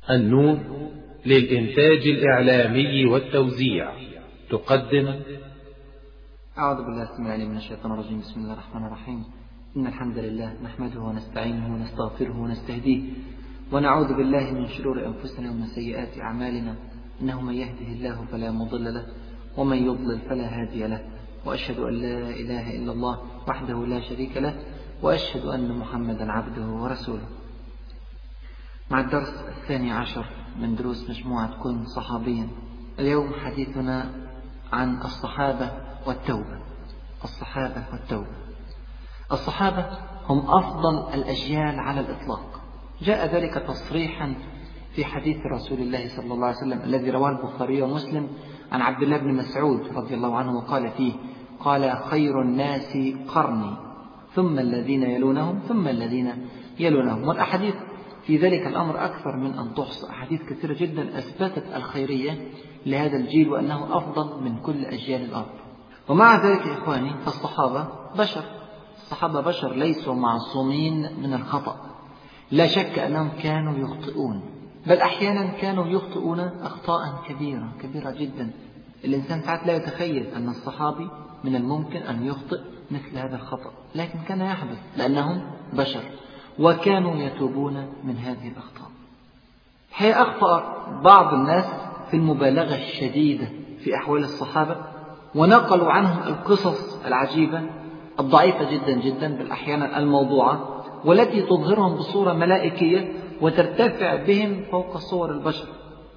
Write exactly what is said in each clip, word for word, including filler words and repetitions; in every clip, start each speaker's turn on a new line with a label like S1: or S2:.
S1: النون للإنتاج الإعلامي والتوزيع تقدم.
S2: أعوذ بالله السميع العليم من الشيطان الرجيم. بسم الله الرحمن الرحيم. إن الحمد لله نحمده ونستعينه ونستغفره ونستهديه ونعوذ بالله من شرور أنفسنا ومن سيئات أعمالنا، إنه من يهده الله فلا مضل له ومن يضلل فلا هادي له، وأشهد أن لا إله إلا الله وحده لا شريك له، وأشهد أن محمدا عبده ورسوله. مع الدرس الثاني عشر من دروس مجموعة كن صحابيا. اليوم حديثنا عن الصحابة والتوبة. الصحابة والتوبة. الصحابة هم أفضل الأجيال على الإطلاق، جاء ذلك تصريحا في حديث رسول الله صلى الله عليه وسلم الذي رواه البخاري ومسلم عن عبد الله بن مسعود رضي الله عنه، وقال فيه: قال: خير الناس قرني ثم الذين يلونهم ثم الذين يلونهم. والأحاديث في ذلك الأمر أكثر من أن تحصى، أحاديث كثيرة جدا أثبتت الخيرية لهذا الجيل وأنه أفضل من كل أجيال الأرض. ومع ذلك يا إخواني، فالصحابة بشر، الصحابة بشر ليسوا معصومين من الخطأ. لا شك أنهم كانوا يخطئون، بل أحيانا كانوا يخطئون أخطاء كبيرة كبيرة جدا. الإنسان ساعات لا يتخيل أن الصحابي من الممكن أن يخطئ مثل هذا الخطأ، لكن كان يحدث لأنهم بشر وكانوا يتوبون من هذه الأخطاء. حين أخطأ بعض الناس في المبالغة الشديدة في أحوال الصحابة، ونقلوا عنهم القصص العجيبة الضعيفة جدا جدا، بل أحيانا الموضوعة، والتي تظهرهم بصورة ملائكية وترتفع بهم فوق صور البشر.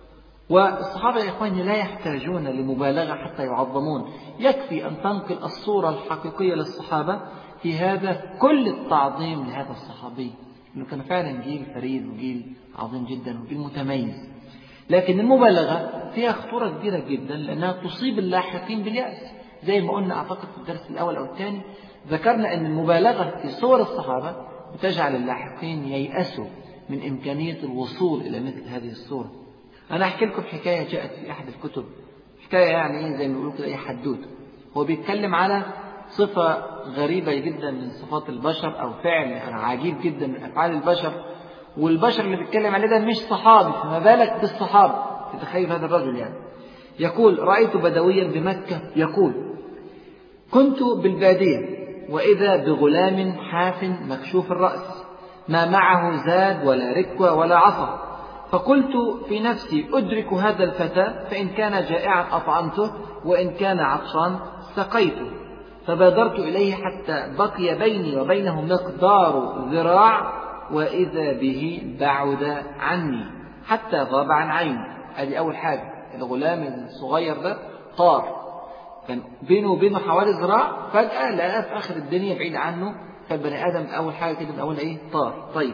S2: والصحابة يا إخواني لا يحتاجون لمبالغة حتى يعظمون، يكفي أن تنقل الصورة الحقيقية للصحابة في هذا كل التعظيم لهذا الصحابي، إنه كان فعلا جيل فريد وجيل عظيم جدا وجيل متميز. لكن المبالغة فيها خطورة كبيرة جدا، لأنها تصيب اللاحقين باليأس. زي ما قلنا أعتقد في الدرس الأول أو الثاني، ذكرنا أن المبالغة في صور الصحابة بتجعل اللاحقين ييأسوا من إمكانية الوصول إلى مثل هذه الصورة. أنا أحكي لكم حكاية جاءت في أحد الكتب، حكاية يعني زي ما بيقولوا كده أي حدود. هو بيتكلم على صفة غريبة جدا من صفات البشر، أو فعل عجيب جدا من أفعال البشر، والبشر اللي بيتكلم عليه ده مش صحابي، فما بالك بالصحابة. تتخيل هذا الرجل يعني يقول: رأيت بدويا بمكة يقول: كنت بالبادية وإذا بغلام حاف مكشوف الرأس ما معه زاد ولا ركوة ولا عصا، فقلت في نفسي: أدرك هذا الفتى، فإن كان جائعا أطعمته وإن كان عطشان سقيته. فبادرت إليه حتى بقي بيني وبينه مقدار ذراع، وإذا به بعد عني حتى غاب عن عيني. هذه أول حاجة. الغلام الصغير ده طار، كان بينه وبينه حوالي ذراع، فجأة لقى في آخر الدنيا بعيد عنه. فالبني آدم أول حاجة كده من أول إيه؟ طار. طيب،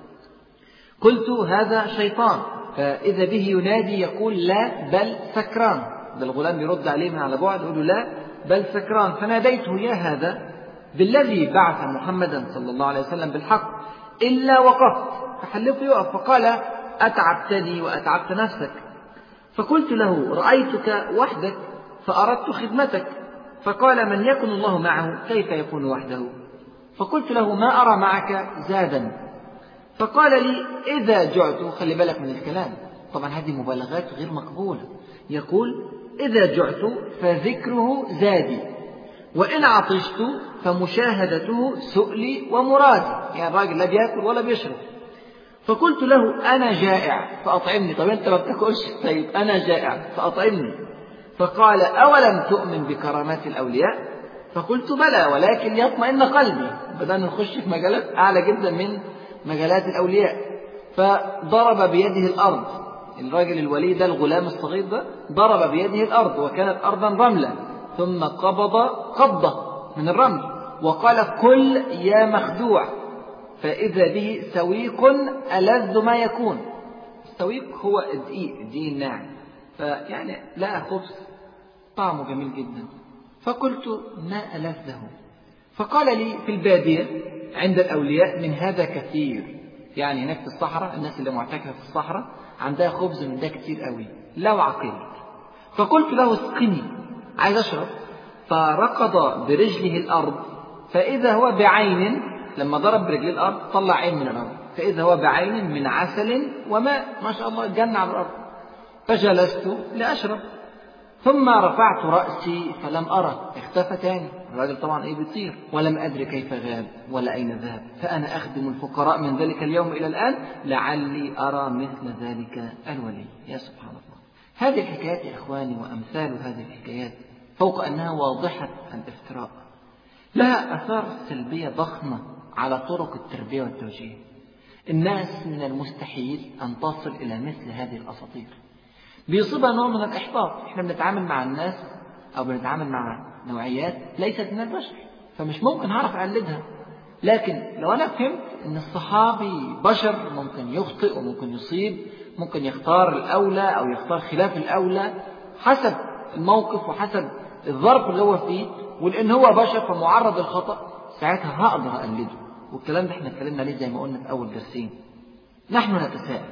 S2: قلت: هذا شيطان. فإذا به ينادي يقول: لا بل سكران. ده الغلام يرد عليه من على بعد يقول له: لا بل سكران. فناديته: يا هذا بالذي بعث محمدا صلى الله عليه وسلم بالحق إلا وقفت. فحلفه يقف، فقال: أتعبتني وأتعبت نفسك. فقلت له: رأيتك وحدك فأردت خدمتك. فقال: من يكن الله معه كيف يكون وحده؟ فقلت له: ما أرى معك زادا. فقال لي: إذا جعت. خلي بالك من الكلام، طبعا هذه مبالغات غير مقبولة. يقول: إذا جعت فذكره زادي، وإن عطشت فمشاهدته سؤلي ومرادي. يعني الراجل لا بيأكل ولا بيشرب. فقلت له: أنا جائع فأطعمني. طب أنت ما بتاكلش؟ طيب أنا جائع فأطعمني. فقال: أولم تؤمن بكرامات الأولياء؟ فقلت: بلى، ولكن يطمئن قلبي. بدأنا نخش في مجالات أعلى جدا من مجالات الأولياء. فضرب بيده الأرض. الراجل الولي ده، الغلام الصغير ده، ضرب بيده الأرض، وكانت أرضا رملة، ثم قبض قبضة من الرمل وقال: كل يا مخدوع. فإذا به سويق ألذ ما يكون. السويق هو الدقيق، الدقيق الناعم، فيعني لا خبز طعمه جميل جدا. فقلت: ما ألذه؟ فقال لي: في البادية عند الأولياء من هذا كثير. يعني هناك في الصحراء، الناس اللي معتكفة في الصحراء عندها خبز من ده كتير قوي، لو عقل. فقلت له: اسقني، عايز أشرب. فركض برجله الأرض، فإذا هو بعين، لما ضرب برجل الأرض طلع عين من الأرض. فإذا هو بعين من عسل وماء، ما شاء الله الجنة على الأرض. فجلست لأشرب، ثم رفعت رأسي فلم أرى، اختفى تاني. الراجل طبعا إيه بيطير، ولم أدري كيف غاب ولا أين ذهب. فأنا أخدم الفقراء من ذلك اليوم إلى الآن لعلي أرى مثل ذلك الولي. يا سبحان الله. هذه الحكايات يا إخواني وأمثال هذه الحكايات فوق أنها واضحة الافتراء لها آثار سلبية ضخمة على طرق التربية والتوجيه. الناس من المستحيل أن تصل إلى مثل هذه الأساطير، بيصيبها نوع من الإحباط. إحنا بنتعامل مع الناس أو بنتعامل مع نوعيات ليست من البشر، فمش ممكن هعرف أقلدها. لكن لو أنا فهمت أن الصحابي بشر، ممكن يخطئ وممكن يصيب، ممكن يختار الأولى أو يختار خلاف الأولى حسب الموقف وحسب الظرف اللي هو فيه، ولأن هو بشر فمعرض للخطأ، ساعتها هقدر أقلده. والكلام ده احنا اتكلمنا عليه زي ما قلنا في أول درسين. نحن نتساءل،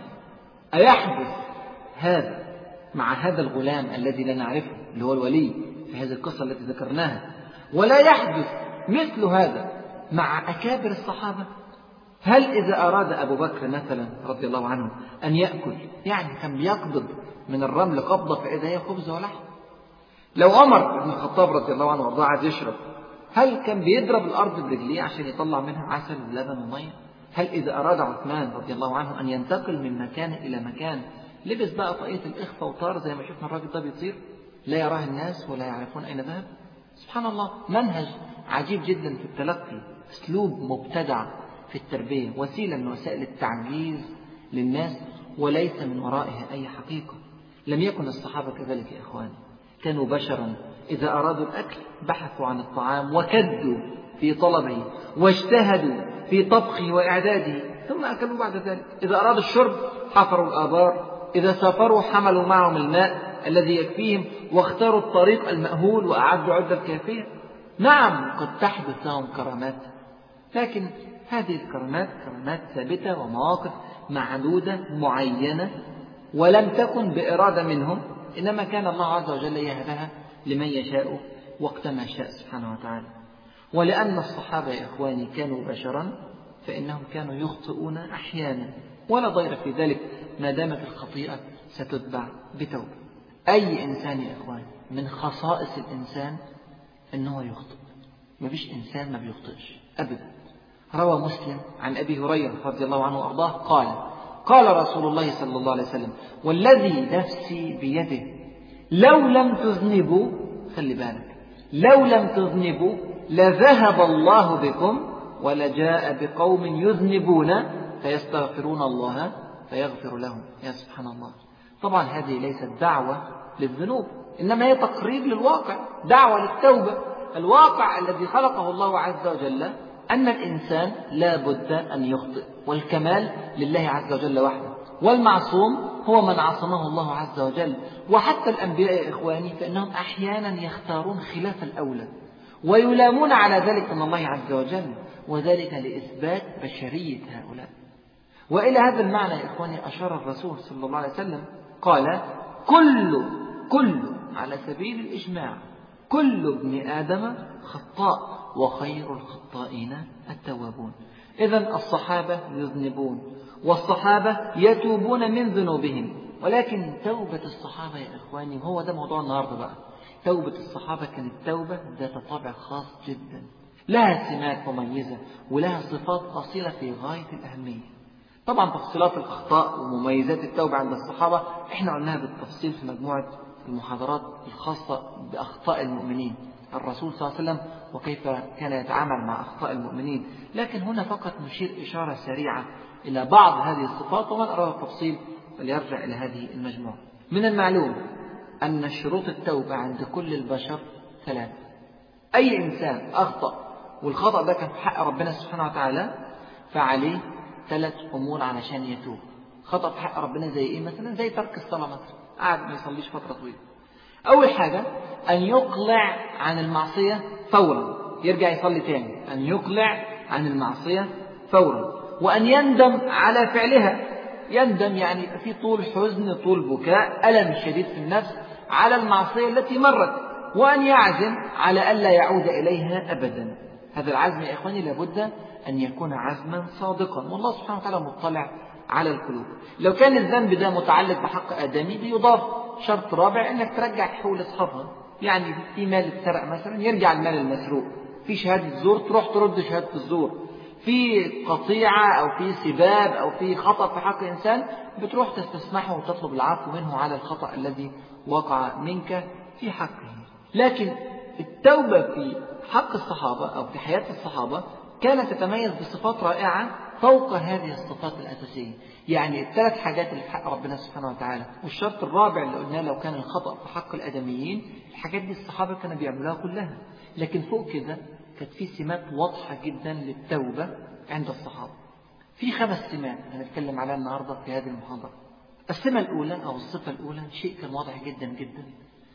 S2: أيحدث هذا مع هذا الغلام الذي لا نعرفه اللي هو الولي في هذه القصة التي ذكرناها، ولا يحدث مثل هذا مع أكابر الصحابة؟ هل إذا أراد أبو بكر مثلا رضي الله عنه أن يأكل، يعني كان بيقبض من الرمل قبضة فإذا هي خبز ولحم؟ لو عمر بن الخطاب رضي الله عنه وارضاه عايز يشرب، هل كان بيضرب الأرض برجليه عشان يطلع منها عسل ولبن ومية؟ هل إذا أراد عثمان رضي الله عنه أن ينتقل من مكان إلى مكان لبس بقى طاقية الإخفاء وطار زي ما شفنا الراجل ده بيطير لا يراه الناس ولا يعرفون أين ذهب؟ سبحان الله. منهج عجيب جدا في التلقي، أسلوب مبتدع في التربية، وسيلة من وسائل التعجيز للناس وليس من ورائها أي حقيقة. لم يكن الصحابة كذلك يا إخواني، كانوا بشرا إذا أرادوا الأكل بحثوا عن الطعام وكدوا في طلبه واجتهدوا في طبخه وإعداده ثم أكلوا بعد ذلك. إذا أرادوا الشرب حفروا الآبار، إذا سافروا حملوا معهم الماء الذي يكفيهم واختاروا الطريق المأهول وأعدوا عدة كافية. نعم قد تحدث لهم كرامات، لكن هذه الكرامات كرامات ثابتة ومواقف معدودة معينة، ولم تكن بإرادة منهم، إنما كان الله عز وجل يهبها لمن يشاء وقت ما شاء سبحانه وتعالى. ولأن الصحابة يا إخواني كانوا بشرا فإنهم كانوا يخطئون أحيانا، ولا ضير في ذلك ما دامت الخطيئة ستتبع بتوبة. أي إنسان يا إخواني من خصائص الإنسان أنه يخطئ، ما فيش إنسان ما بيخطئش أبدا. روى مسلم عن أبي هريرة رضي الله عنه وأرضاه قال قال رسول الله صلى الله عليه وسلم والذي نفسي بيده لو لم تذنبوا، خلي بالك، لو لم تذنبوا لذهب الله بكم ولجاء بقوم يذنبون فيستغفرون الله فيغفر لهم. يا سبحان الله. طبعا هذه ليست دعوة للذنوب، إنما هي تقرير للواقع، دعوة للتوبة. الواقع الذي خلقه الله عز وجل أن الإنسان لا بد أن يخطئ، والكمال لله عز وجل وحده، والمعصوم هو من عصمه الله عز وجل. وحتى الأنبياء يا إخواني فإنهم أحيانا يختارون خلاف الأولى ويلامون على ذلك من الله عز وجل، وذلك لإثبات بشرية هؤلاء. وإلى هذا المعنى يا إخواني أشار الرسول صلى الله عليه وسلم قال كل كل على سبيل الإجماع كل ابن آدم خطاء وخير الخطائين التوابون. إذن الصحابة يذنبون والصحابة يتوبون من ذنوبهم، ولكن توبة الصحابة يا إخواني هو ده موضوع النهاردة بقى. توبة الصحابة كانت توبة ذات طابع خاص جدا، لها سمات مميزة ولها صفات أصيلة في غاية الأهمية. طبعا تفصيلات الأخطاء ومميزات التوبة عند الصحابة احنا قلناها بالتفصيل في مجموعة المحاضرات الخاصة بأخطاء المؤمنين، الرسول صلى الله عليه وسلم وكيف كان يتعامل مع أخطاء المؤمنين. لكن هنا فقط نشير إشارة سريعة إلى بعض هذه الصفات، ومن أراد التفصيل فليرجع إلى هذه المجموعة. من المعلوم أن شروط التوبة عند كل البشر ثلاثة. أي إنسان أخطأ والخطأ ده كان في حق ربنا سبحانه وتعالى فعليه ثلاث أمور علشان يتوب. خطأ في حق ربنا زي إيه مثلا؟ زي ترك الصلاة مثلا، قاعد ما يصليش فترة طويلة. أول حاجة أن يقلع عن المعصية فورا، يرجع يصلي تاني، أن يقلع عن المعصية فورا، وأن يندم على فعلها. يندم يعني في طول حزن، طول بكاء، ألم شديد في النفس على المعصية التي مرت، وأن يعزم على ألا يعود إليها أبدا. هذا العزم يا إخواني لابد أن يكون عزما صادقا، والله سبحانه وتعالى مطلع على القلوب. لو كان الذنب ده متعلق بحق آدمي بيضاف شرط رابع أنك ترجع حقوق لأصحابها. يعني في مال اتسرق مثلا يرجع المال المسروق، في شهادة زور تروح ترد شهادة الزور، في قطيعة أو في سباب أو في خطأ في حق إنسان بتروح تستسمحه وتطلب العفو منه على الخطأ الذي وقع منك في حقه. لكن التوبة في حق الصحابة أو في حياة الصحابة كانت تتميز بصفات رائعة فوق هذه الصفات الأساسية. يعني الثلاث حاجات اللي في حق ربنا سبحانه وتعالى، والشرط الرابع اللي قلناه لو كان الخطأ في حق الآدميين، الحاجات دي الصحابة كانوا بيعملوها كلها. لكن فوق كده كانت في سمات واضحة جدا للتوبة عند الصحابة. في خمس سمات هنتكلم عليها النهاردة في هذه المحاضرة. السمة الأولى أو الصفة الأولى شيء كان واضح جدا جدا،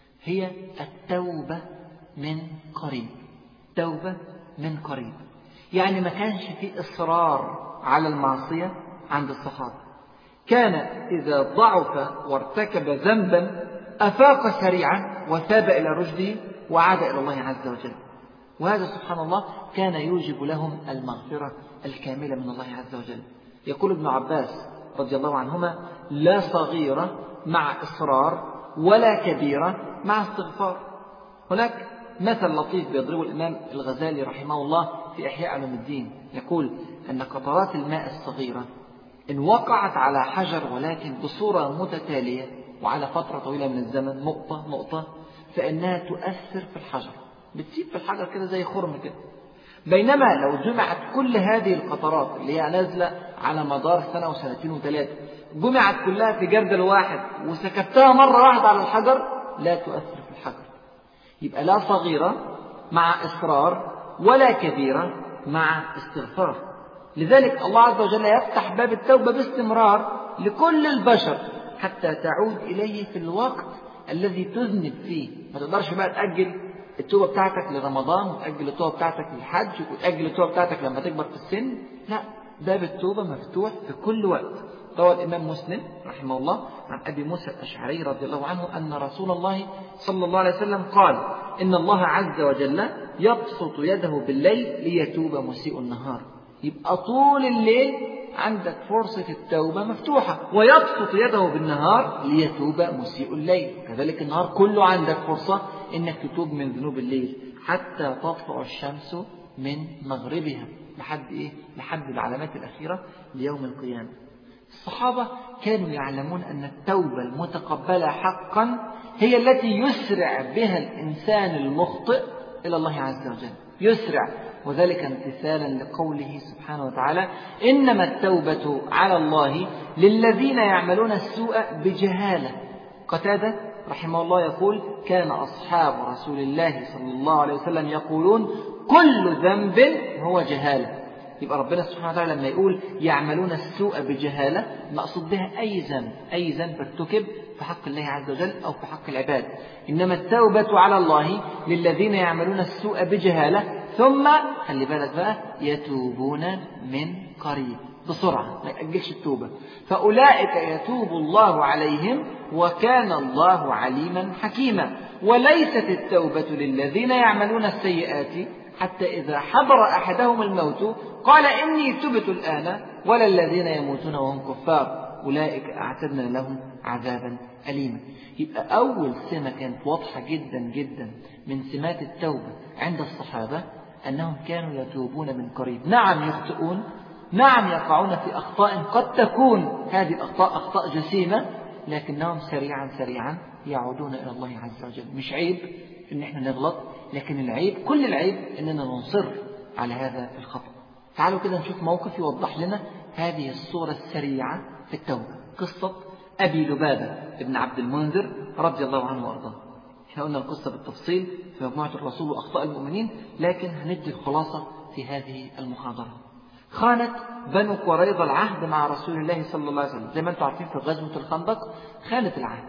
S2: هي التوبة من قريب. توبة من قريب يعني ما كانش في إصرار على المعصية عند الصحابة. كان إذا ضعف وارتكب ذنبا أفاق سريعا وتاب إلى رشده وعاد إلى الله عز وجل، وهذا سبحان الله كان يوجب لهم المغفرة الكاملة من الله عز وجل. يقول ابن عباس رضي الله عنهما: لا صغيرة مع إصرار ولا كبيرة مع استغفار. هناك مثل لطيف بيضربه الإمام الغزالي رحمه الله في إحياء علوم الدين، يقول أن قطرات الماء الصغيرة إن وقعت على حجر ولكن بصورة متتالية وعلى فترة طويلة من الزمن نقطة نقطة فإنها تؤثر في الحجر، بتسيب في الحجر كده زي خرم كده. بينما لو جمعت كل هذه القطرات اللي هي نازلة على مدار سنة وسنتين وثلاثة جمعت كلها في جردل واحد وسكبتها مرة واحدة على الحجر لا تؤثر في الحجر. يبقى لا صغيرة مع إصرار ولا كبيرة مع استغفار. لذلك الله عز وجل يفتح باب التوبة باستمرار لكل البشر حتى تعود إليه في الوقت الذي تذنب فيه. ما تقدرش بقى تأجل التوبة بتاعتك لرمضان وتأجل التوبة بتاعتك للحج وتأجل التوبة بتاعتك لما تكبر في السن. لا، باب التوبة مفتوح في كل وقت. روى الإمام مسلم رحمه الله عن أبي موسى الأشعري رضي الله عنه أن رسول الله صلى الله عليه وسلم قال: إن الله عز وجل يبسط يده بالليل ليتوب مسيء النهار. يبقى طول الليل عندك فرصة التوبة مفتوحة، ويبسط يده بالنهار ليتوب مسيء الليل. كذلك النهار كله عندك فرصة إنك تتوب من ذنوب الليل حتى تطلع الشمس من مغربها لحد إيه؟ لحد العلامات الأخيرة ليوم القيامة. الصحابة كانوا يعلمون أن التوبة المتقبلة حقا هي التي يسرع بها الإنسان المخطئ إلى الله عز وجل، يسرع، وذلك امتثالا لقوله سبحانه وتعالى: إنما التوبة على الله للذين يعملون السوء بجهالة. قتادة رحمه الله يقول: كان أصحاب رسول الله صلى الله عليه وسلم يقولون: كل ذنب هو جهالة. يبقى ربنا سبحانه وتعالى لما يقول يعملون السوء بجهالة مقصود بها أي ذنب، أي ذنب ارتكب في حق الله عز وجل أو في حق العباد. إنما التوبة على الله للذين يعملون السوء بجهالة ثم خلي بالك بقى يتوبون من قريب، بسرعة ما يأجلش التوبة، فأولئك يتوب الله عليهم وكان الله عليما حكيما. وليست التوبة للذين يعملون السيئات حتى إذا حضر أحدهم الموت قال إني تبت الآن، ولا الذين يموتون وهم كفار أولئك أعتدنا لهم عذابا أليما. يبقى أول سمة كانت واضحة جدا جدا من سمات التوبة عند الصحابة أنهم كانوا يتوبون من قريب. نعم يخطئون، نعم يقعون في أخطاء قد تكون هذه الأخطاء أخطاء جسيمة، لكنهم سريعا سريعا يعودون إلى الله عز وجل. مش عيب إن إحنا نغلط، لكن العيب كل العيب إننا ننصر على هذا الخطأ. تعالوا كده نشوف موقف يوضح لنا هذه الصورة السريعة في التوبة. قصة أبي لبابة ابن عبد المنذر رضي الله عنه وأرضاه. احنا قلنا القصة بالتفصيل في مجموعة الرسول وأخطاء المؤمنين، لكن هندي الخلاصة في هذه المحاضرة. خانت بنو قريظة العهد مع رسول الله صلى الله عليه وسلم، زي ما انتم عارفين في غزوة الخندق خانت العهد.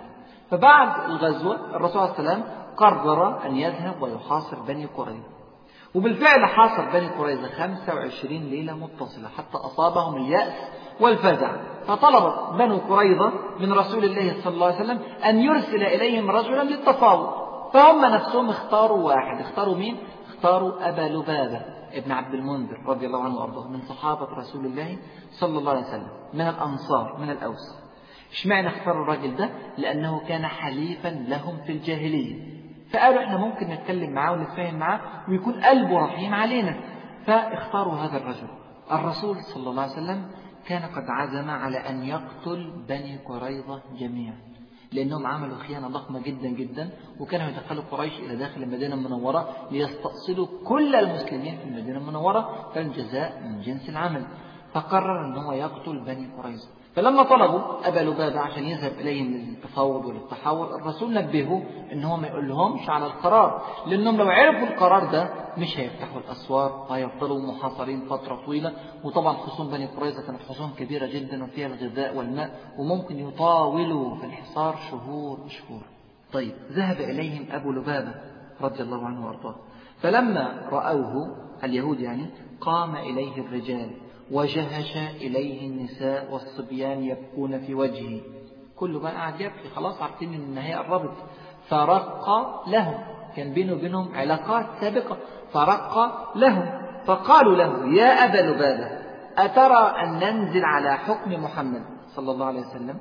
S2: فبعد الغزوة الرسول عليه السلام قرر أن يذهب ويحاصر بني قريظة، وبالفعل حاصر بني قريظة خمسة وعشرين ليلة متصلة حتى أصابهم اليأس والفزع. فطلبت بنو قريظة من رسول الله صلى الله عليه وسلم أن يرسل إليهم رجلا للتفاوض، فهم نفسهم اختاروا واحد. اختاروا مين؟ اختاروا أبا لبابة ابن عبد المنذر رضي الله عنه وأرضاه من صحابة رسول الله صلى الله عليه وسلم من الأنصار من الأوس. اشمعنى اختاروا الراجل ده؟ لأنه كان حليفا لهم في الجاهلية، فقالوا احنا ممكن نتكلم معاه ونتفاهم معاه ويكون قلبه رحيم علينا، فاختاروا هذا الرجل. الرسول صلى الله عليه وسلم كان قد عزم على أن يقتل بني قريظة جميعا، لأنهم عملوا خيانة ضخمة جدا جدا، وكانوا يدخلوا قريش إلى داخل المدينة المنورة ليستأصلوا كل المسلمين في المدينة المنورة، فالجزاء من جنس العمل. فقرر أن هو يقتل بني قريظة. فلما طلبوا أبا لبابة عشان يذهب إليهم للتفاوض وللتحاور، الرسول نبهه أن هو ما يقول لهمش على القرار، لأنهم لو عرفوا القرار ده مش هيفتحوا الأسوار وهيفضلوا محاصرين فترة طويلة. وطبعا خصوم بني قريظة كانت خصوم كبيرة جدا وفيها الغذاء والماء، وممكن يطاولوا في الحصار شهور وشهور. طيب ذهب إليهم أبو لبابة رضي الله عنه وأرضاه، فلما رأوه اليهود يعني قام إليه الرجال وجهش إليه النساء والصبيان يبكون في وجهه، كله بقى قاعد يبكي، خلاص عارفين إن النهاية قربت. فرق لهم، كان بينه وبينهم علاقات سابقة، فرق لهم فقالوا له يا أبا لبابة أترى أن ننزل على حكم محمد صلى الله عليه وسلم؟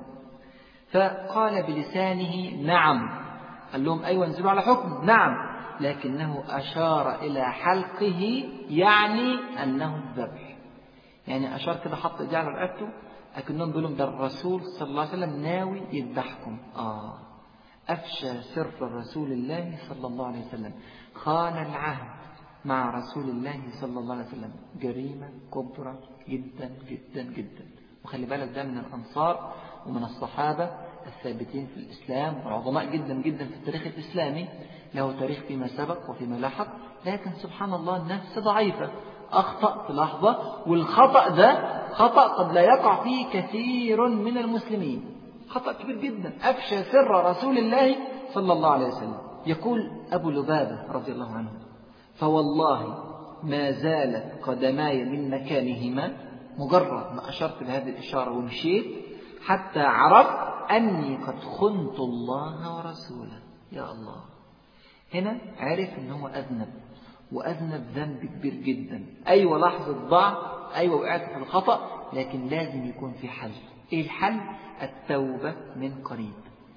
S2: فقال بلسانه نعم. قال لهم أيوة انزلوا على حكم، نعم، لكنه أشار إلى حلقه يعني أنه الذبح، يعني أشار كده، حط إيديه على رقبته أكنهم بيقولوا ده الرسول صلى الله عليه وسلم ناوي يذبحكم. آه أفشى سر رسول الله صلى الله عليه وسلم، خان العهد مع رسول الله صلى الله عليه وسلم، جريمة كبرى جدا جدا جدا. وخلي بالك ده من الأنصار ومن الصحابة الثابتين في الإسلام وعظماء جدا جدا في التاريخ الإسلامي، له تاريخ فيما سبق وفيما لاحق، لكن سبحان الله النفس ضعيفة، أخطأ في لحظة، والخطأ ده خطأ قد لا يقع فيه كثير من المسلمين، خطأ كبير جدا، أفشى سر رسول الله صلى الله عليه وسلم. يقول أبو لبابة رضي الله عنه فوالله ما زالت قدماي من مكانهما، مجرد ما أشرت بهذه الإشارة ومشيت، حتى عرفت أني قد خنت الله ورسوله. يا الله، هنا عرف أنه أذنب، وأذنب ذنب كبير جدا. أيوة لحظة ضعف، أيوة وقعت في الخطأ، لكن لازم يكون في حل. إيه الحل؟ التوبة من قريب.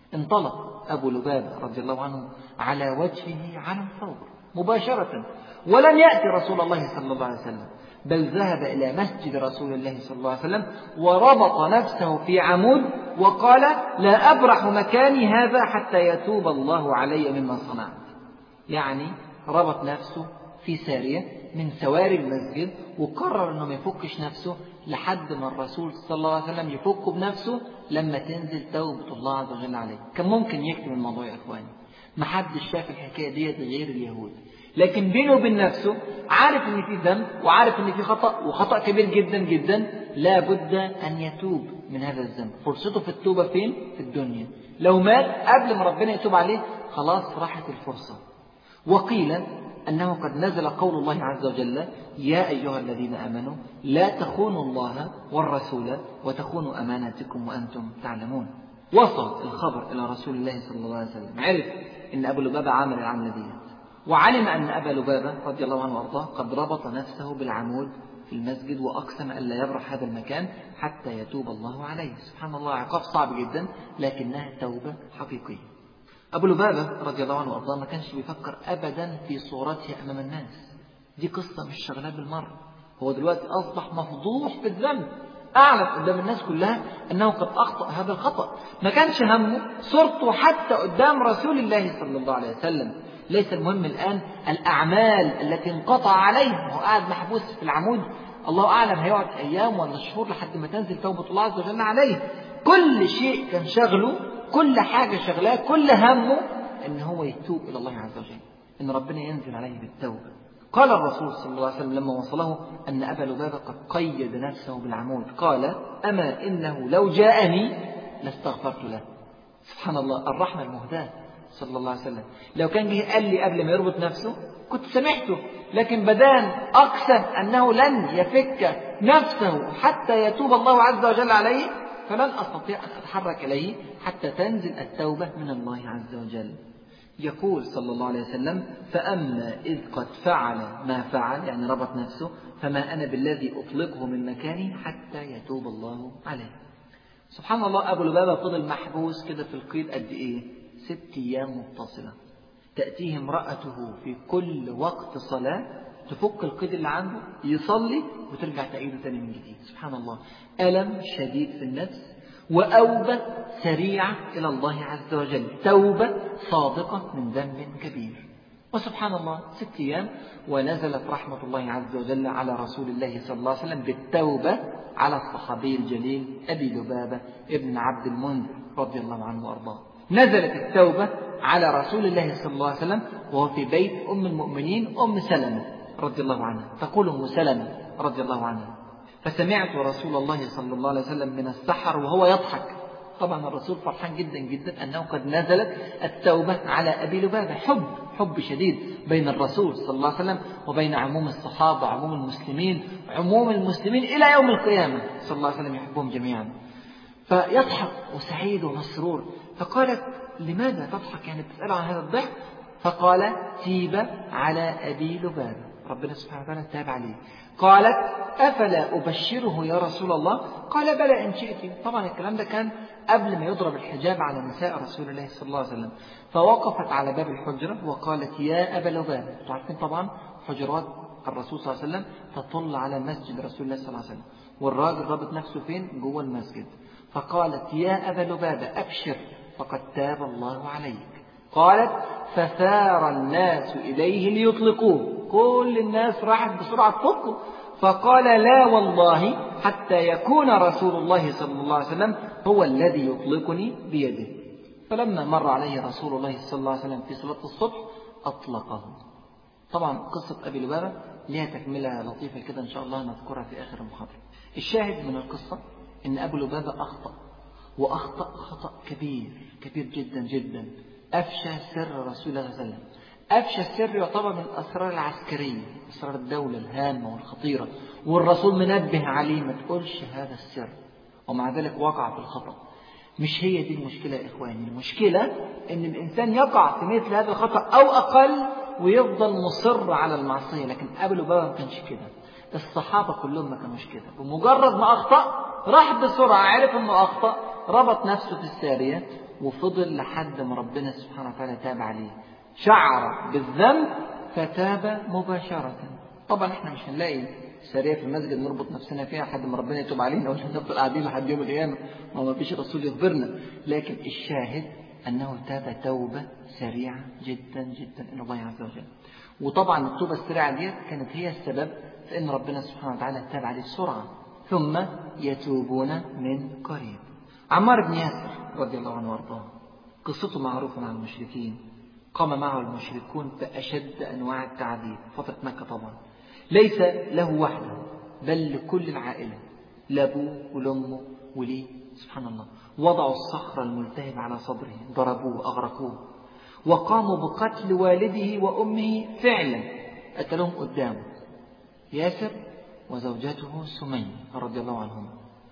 S2: انطلق أبو لبابة رضي الله عنه على وجهه على الفور مباشرة، ولم يأتي رسول الله صلى الله عليه وسلم، بل ذهب إلى مسجد رسول الله صلى الله عليه وسلم وربط نفسه في عمود وقال لا أبرح مكاني هذا حتى يتوب الله علي مما صنعت. يعني ربط نفسه في سارية من سواري المسجد، وقرر أنه ما يفكش نفسه لحد ما الرسول صلى الله عليه وسلم يفك بنفسه لما تنزل توبة الله عز وجل عليه. كان ممكن يكتم الموضوع يا إخواني، محدش شاف الحكاية ديت غير اليهود، لكن بينه وبين نفسه عارف ان في ذنب وعارف ان في خطأ، وخطأ كبير جدا جدا، لا بد ان يتوب من هذا الذنب. فرصته في التوبة فين؟ في الدنيا. لو مات قبل ما ربنا يتوب عليه خلاص راحت الفرصة. وقيل أنه قد نزل قول الله عز وجل يا أيها الذين آمنوا لا تخونوا الله والرسول وتخونوا أماناتكم وأنتم تعلمون. وصل الخبر إلى رسول الله صلى الله عليه وسلم، عرف أن أبو لبابة عمل العملة دي، وعلم أن أبا لبابة رضي الله عنه وأرضاه قد ربط نفسه بالعمود في المسجد، وأقسم أن لا يبرح هذا المكان حتى يتوب الله عليه. سبحان الله، عقاب صعب جدا لكنها توبة حقيقية. أبو لبابة رضي الله عنه وأرضاه ما كانش بيفكر أبدا في صورته أمام الناس، دي قصة مش شغلاه بالمرة. هو دلوقتي أصبح مفضوح بالذنب، أعلن قدام الناس كلها أنه قد أخطأ هذا الخطأ. ما كانش همه صورته حتى قدام رسول الله صلى الله عليه وسلم. ليس المهم الآن الأعمال التي انقطع عليها، هو قاعد محبوس في العمود، الله أعلم هيقعد أيام ولا شهور لحد ما تنزل توبة الله عز وجل عليه. كل شيء كان شغله، كل حاجة شغلاه، كل همه أن هو يتوب إلى الله عز وجل، أن ربنا ينزل عليه بالتوبة. قال الرسول صلى الله عليه وسلم لما وصله أن أبا لبابة قد قيد نفسه بالعمود، قال أما إنه لو جاءني لاستغفرت له. سبحان الله، الرحمة المهداة صلى الله عليه وسلم. لو كان جه قال لي قبل ما يربط نفسه كنت سمعته، لكن بدان أقسم أنه لن يفك نفسه حتى يتوب الله عز وجل عليه، فلن أستطيع أن أتحرك إليه حتى تنزل التوبة من الله عز وجل. يقول صلى الله عليه وسلم: فأما إذ قد فعل ما فعل، يعني ربط نفسه، فما أنا بالذي أطلقه من مكاني حتى يتوب الله عليه. سبحان الله، أبو لبابة فضل محبوس كده في القيد قد إيه؟ ست أيام متصلة. تأتيه امرأته في كل وقت صلاة تفك القيد اللي عنده، يصلي وترجع تعيده تاني من جديد. سبحان الله، ألم شديد في النفس وأوبة سريعة إلى الله عز وجل، توبة صادقة من ذنب كبير. وسبحان الله، ست أيام ونزلت رحمة الله عز وجل على رسول الله صلى الله عليه وسلم بالتوبة على الصحابي الجليل أبي لبابة ابن عبد المنذر رضي الله عنه وأرضاه. نزلت التوبة على رسول الله صلى الله عليه وسلم وهو في بيت أم المؤمنين أم سلمة رضي الله عنها. تقول أم سلمة رضي الله عنها: فسمعت رسول الله صلى الله عليه وسلم من السحر وهو يضحك. طبعا الرسول فرحان جدا جدا أنه قد نزلت التوبة على أبي لبابة. حب حب شديد بين الرسول صلى الله عليه وسلم وبين عموم الصحابة، عموم المسلمين، عموم المسلمين إلى يوم القيامة، صلى الله عليه وسلم يحبهم جميعا. فيضحك وسعيد ومسرور. فقالت: لماذا تضحك؟ يعني بتسأله عن هذا الضحك. فقال: تيب على أبي لبابة، ربنا سبحانه وتعالى تاب عليه. قالت: أفلا أبشره يا رسول الله؟ قال: بلى إن شئت. طبعا الكلام ده كان قبل ما يضرب الحجاب على نساء رسول الله صلى الله عليه وسلم. فوقفت على باب الحجرة وقالت: يا أبا لبابة. تعرفين طبعا حجرات الرسول صلى الله عليه وسلم تطل على مسجد رسول الله صلى الله عليه وسلم، والراجل رابط نفسه فين؟ جوه المسجد. فقالت: يا أبا لبابة أبشر فقد تاب الله عليك. قالت: فثار الناس إليه ليطلقوه، كل الناس راحت بسرعة تفكه. فقال: لا والله حتى يكون رسول الله صلى الله عليه وسلم هو الذي يطلقني بيده. فلما مر عليه رسول الله صلى الله عليه وسلم في صلاة الصبح أطلقه. طبعا قصة أبي لبابة لها تكملة لطيفة كده إن شاء الله نذكرها في آخر المحاضرة. الشاهد من القصة إن أبو لبابة أخطأ، وأخطأ خطأ كبير كبير جدا جدا. أفشى سر رسول الله صلى الله عليه وسلم. أفشى السر يعتبر من الأسرار العسكرية، أسرار الدولة الهامة والخطيرة، والرسول منبه عليه ما تقولش هذا السر، ومع ذلك وقع في الخطأ. مش هي دي المشكلة يا إخواني. المشكلة إن الإنسان يقع في مثل هذا الخطأ أو أقل ويفضل مصر على المعصية. لكن أبو لبابة ما كانش كده، الصحابة كلهم ما كانوش كده. بمجرد ما أخطأ راح بسرعة، عرف إنه أخطأ، ربط نفسه في السارية وفضل لحد ما ربنا سبحانه وتعالى تاب عليه. شعر بالذنب فتاب مباشرة. طبعا احنا مش هنلاقي سارية في المسجد نربط نفسنا فيها لحد ما ربنا يتوب علينا ولا نفضل قاعدين لحد يوم القيامة، ما فيش رسول يخبرنا. لكن الشاهد أنه تاب توبة سريعة جدا جدا إلى الله عز وجل. وطبعا التوبة السريعة دي كانت هي السبب في أن ربنا سبحانه وتعالى تاب عليه بسرعة. ثم يتوبون من قريب. عمار بن ياسر رضي الله عنه وارضاه قصته معروفة مع المشركين. قام معه المشركون بأشد أنواع التعذيب فترة مكة. طبعا ليس له وحده بل لكل العائلة، لأبوه ولأمه وليه. سبحان الله، وضعوا الصخرة الملتهب على صدره، ضربوه أغرقوه، وقاموا بقتل والده وأمه فعلا، قتلهم قدامه ياسر وزوجته سمية رضي الله عنهما.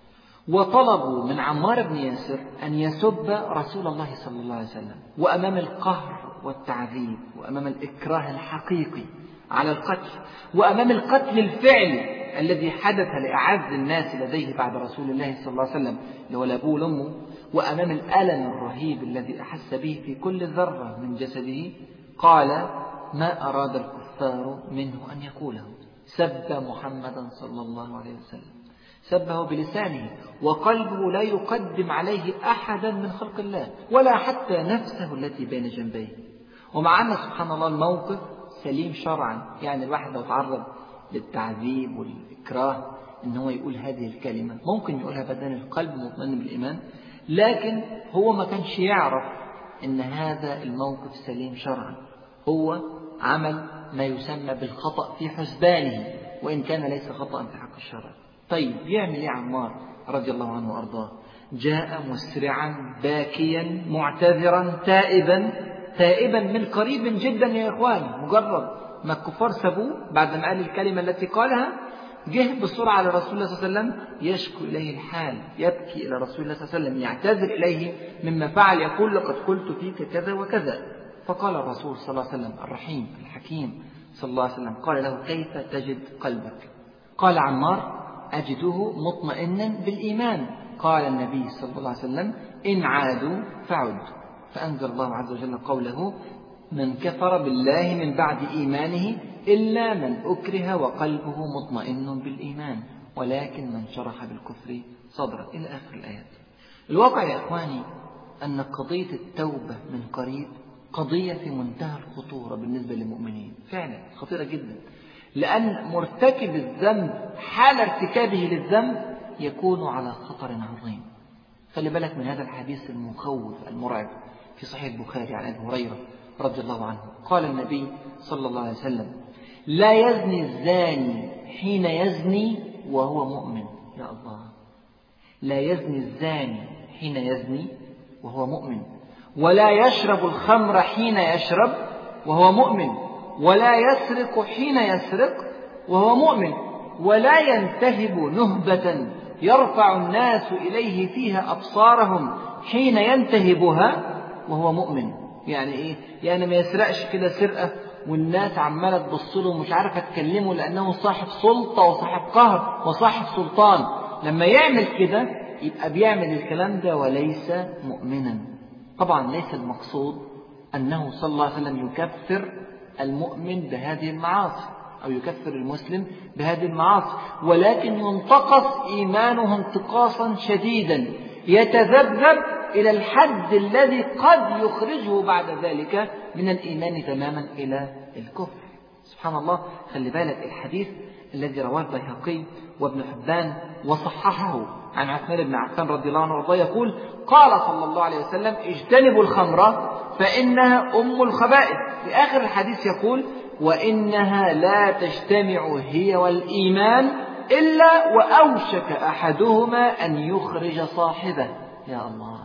S2: وطلبوا من عمار بن ياسر أن يسب رسول الله صلى الله عليه وسلم. وأمام القهر والتعذيب، وأمام الإكراه الحقيقي على القتل، وأمام القتل الفعلي الذي حدث لأعز الناس لديه بعد رسول الله صلى الله عليه وسلم اللي هو أبوه وأمه، وأمام الألم الرهيب الذي أحس به في كل ذرة من جسده، قال ما أراد الكفار منه أن يقوله. سب محمدا صلى الله عليه وسلم، سبه بلسانه، وقلبه لا يقدم عليه أحدا من خلق الله ولا حتى نفسه التي بين جنبيه. ومع أن سبحان الله الموقف سليم شرعا، يعني الواحد لو تعرض للتعذيب والإكراه إن هو يقول هذه الكلمة ممكن يقولها بدن القلب مطمئن بالإيمان، لكن هو ما كانش يعرف إن هذا الموقف سليم شرعا. هو عمل ما يسمى بالخطأ في حسبانه وإن كان ليس خطأ في حق الشرع. طيب يعمل ايه عمار رضي الله عنه وارضاه؟ جاء مسرعا باكيا معتذرا تائبا تائبا من قريب جدا يا اخواني. مجرد ما الكفار سابوه بعد ما قال الكلمة التي قالها، جه بسرعة على رسول الله صلى الله عليه وسلم يشكو إليه الحال، يبكي إلى رسول الله صلى الله عليه وسلم، يعتذر إليه مما فعل، يقول لقد قلت فيك كذا وكذا. فقال الرسول صلى الله عليه وسلم الرحيم الحكيم صلى الله عليه وسلم قال له كيف تجد قلبك؟ قال عمار أجده مطمئنا بالإيمان. قال النبي صلى الله عليه وسلم إن عادوا فعد. فأنزل الله عز وجل قوله من كفر بالله من بعد إيمانه إلا من أكره وقلبه مطمئن بالإيمان ولكن من شرح بالكفر صدرا إلى آخر الآيات. الواقع يا إخواني أن قضية التوبة من قريب قضية في منتهى الخطورة بالنسبة للمؤمنين، فعلا خطيرة جدا، لأن مرتكب الذنب حال ارتكابه للذنب يكون على خطر عظيم. خلي بالك من هذا الحديث المخوف المرعب في صحيح البخاري عن أبي هريرة رضي الله عنه قال النبي صلى الله عليه وسلم لا يزني الزاني حين يزني وهو مؤمن. يا الله، لا يزني الزاني حين يزني وهو مؤمن، ولا يشرب الخمر حين يشرب وهو مؤمن، ولا يسرق حين يسرق وهو مؤمن، ولا ينتهب نهبة يرفع الناس إليه فيها أبصارهم حين ينتهبها وهو مؤمن. يعني إيه؟ يعني ما يسرقش كده سرقة والناس عمالة تبص له ومش عارفة تكلمه لأنه صاحب سلطة وصاحب قهر وصاحب سلطان. لما يعمل كده يبقى بيعمل الكلام ده وليس مؤمنا. طبعا ليس المقصود أنه صلى الله عليه وسلم يكفر المؤمن بهذه المعاصي أو يكفر المسلم بهذه المعاصي، ولكن ينتقص إيمانه انتقاصا شديدا يتذبذب إلى الحد الذي قد يخرجه بعد ذلك من الإيمان تماما إلى الكفر. سبحان الله. خلي بالك الحديث الذي رواه البيهقي وابن حبان وصححه عن عثمان بن عفان رضي الله عنه وارضاه يقول قال صلى الله عليه وسلم اجتنبوا الخمر فإنها أم الخبائث. في آخر الحديث يقول وإنها لا تجتمع هي والإيمان إلا وأوشك أحدهما أن يخرج صاحبه. يا الله،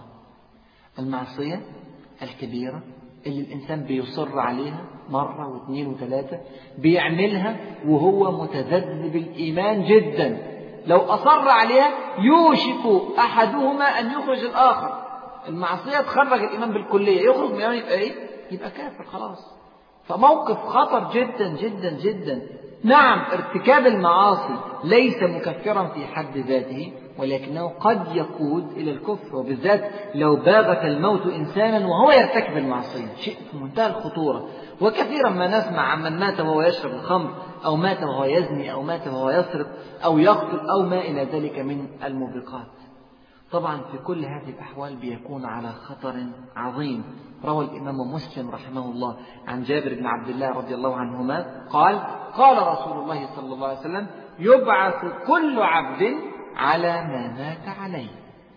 S2: المعصية الكبيرة اللي الإنسان بيصر عليها مرة واثنين وثلاثة بيعملها وهو متذبذب الإيمان جدا، لو أصر عليها يوشك أحدهما أن يخرج الآخر. المعصية تخرج الإيمان بالكلية، يخرج من الإيمان يبقى إيه؟ يبقى كافر خلاص. فموقف خطر جدا جدا جدا. نعم، ارتكاب المعاصي ليس مكفرا في حد ذاته، ولكنه قد يقود إلى الكفر، وبالذات لو باغت الموت إنسانا وهو يرتكب المعصية، شيء في منتهى الخطورة. وكثيرا ما نسمع عن من مات وهو يشرب الخمر أو مات وهو يزني أو مات وهو يسرق أو يقتل أو ما إلى ذلك من الموبقات. طبعا في كل هذه الأحوال بيكون على خطر عظيم. روى الإمام مسلم رحمه الله عن جابر بن عبد الله رضي الله عنهما قال قال رسول الله صلى الله عليه وسلم يبعث كل عبد على ما مات عليه.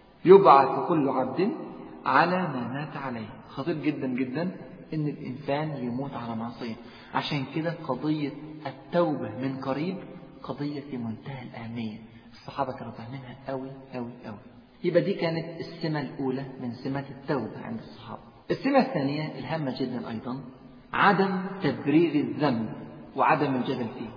S2: يبعث كل عبد على ما مات عليه. خطير جدا جدا إن الإنسان يموت على معصية. عشان كده قضية التوبة من قريب قضية في منتهى الأهمية. الصحابة كانوا فاهمينها قوي قوي قوي. يبقى دي كانت السمة الأولى من سمات التوبة عند الصحابة. السمة الثانية الهامة جدا أيضا عدم تبرير الذنب وعدم الجدل فيه.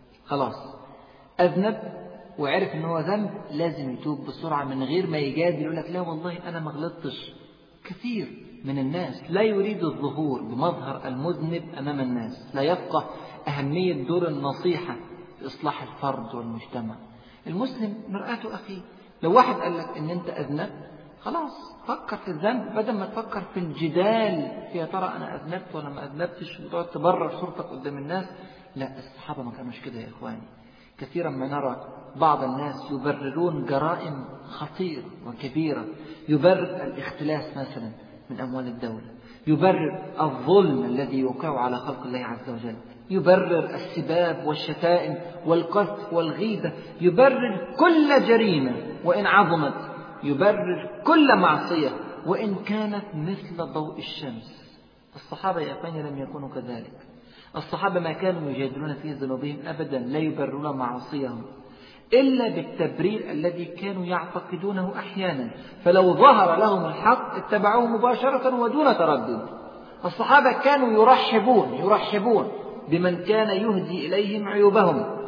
S2: خلاص أذنب وعرف إن هو ذنب لازم يتوب بسرعة من غير ما يجادل يقول لك لا والله أنا ما غلطتش. كثير من الناس لا يريد الظهور بمظهر المذنب أمام الناس، لا يفقه أهمية دور النصيحة في إصلاح الفرد والمجتمع. المسلم مرآة أخيه. لو واحد قال لك إن أنت أذنب خلاص فكر في الذنب بدل ما تفكر في الجدال في يا ترى أنا أذنبت ولا ما أذنبتش وتقعد تبرر صورتك قدام الناس. لا، الصحابة ما كانوش كده يا إخواني. كثيرا ما نرى بعض الناس يبررون جرائم خطيرة وكبيرة. يبرر الاختلاس مثلا من أموال الدولة، يبرر الظلم الذي يوقع على خلق الله عز وجل، يبرر السباب والشتائم والقذف والغيبة، يبرر كل جريمة وإن عظمت، يبرر كل معصية وإن كانت مثل ضوء الشمس. الصحابة يا أخواني لم يكونوا كذلك. الصحابة ما كانوا يجادلون في ذنوبهم أبدا، لا يبررون معاصيهم إلا بالتبرير الذي كانوا يعتقدونه أحيانا، فلو ظهر لهم الحق اتبعوه مباشرة ودون تردد. الصحابة كانوا يرحبون يرحبون بمن كان يهدي إليهم عيوبهم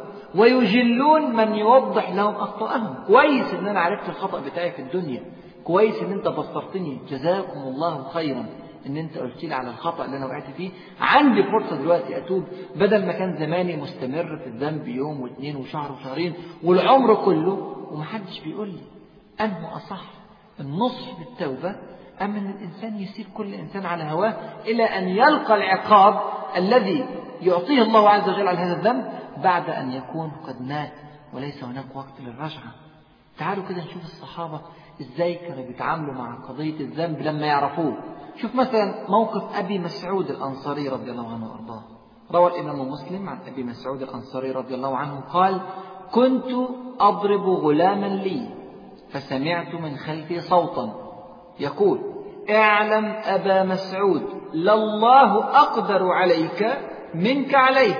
S2: ويجلون من يوضح لهم أخطاءهم. كويس إن أنا عرفت الخطأ بتاعي في الدنيا، كويس إن أنت بصرتني، جزاكم الله خيرا. ان انت قلت لي على الخطأ اللي انا وقعت فيه، عندي فرصة دلوقتي اتوب، بدل ما كان زماني مستمر في الذنب يوم واثنين وشهر وشهرين والعمر كله ومحدش بيقول لي. انه اصح النصح بالتوبة ام ان الانسان يسير كل انسان على هواه الى ان يلقى العقاب الذي يعطيه الله عز وجل على هذا الذنب بعد ان يكون قد مات وليس هناك وقت للرجعة؟ تعالوا كده نشوف الصحابة ازاي كانوا بيتعاملوا مع قضية الذنب لما يعرفوه. شوف مثلا موقف أبي مسعود الأنصاري رضي الله عنه وأرضاه. روى الإمام مسلم عن أبي مسعود الأنصاري رضي الله عنه قال: كنت أضرب غلاما لي فسمعت من خلفي صوتا يقول: اعلم أبا مسعود لله أقدر عليك منك عليه.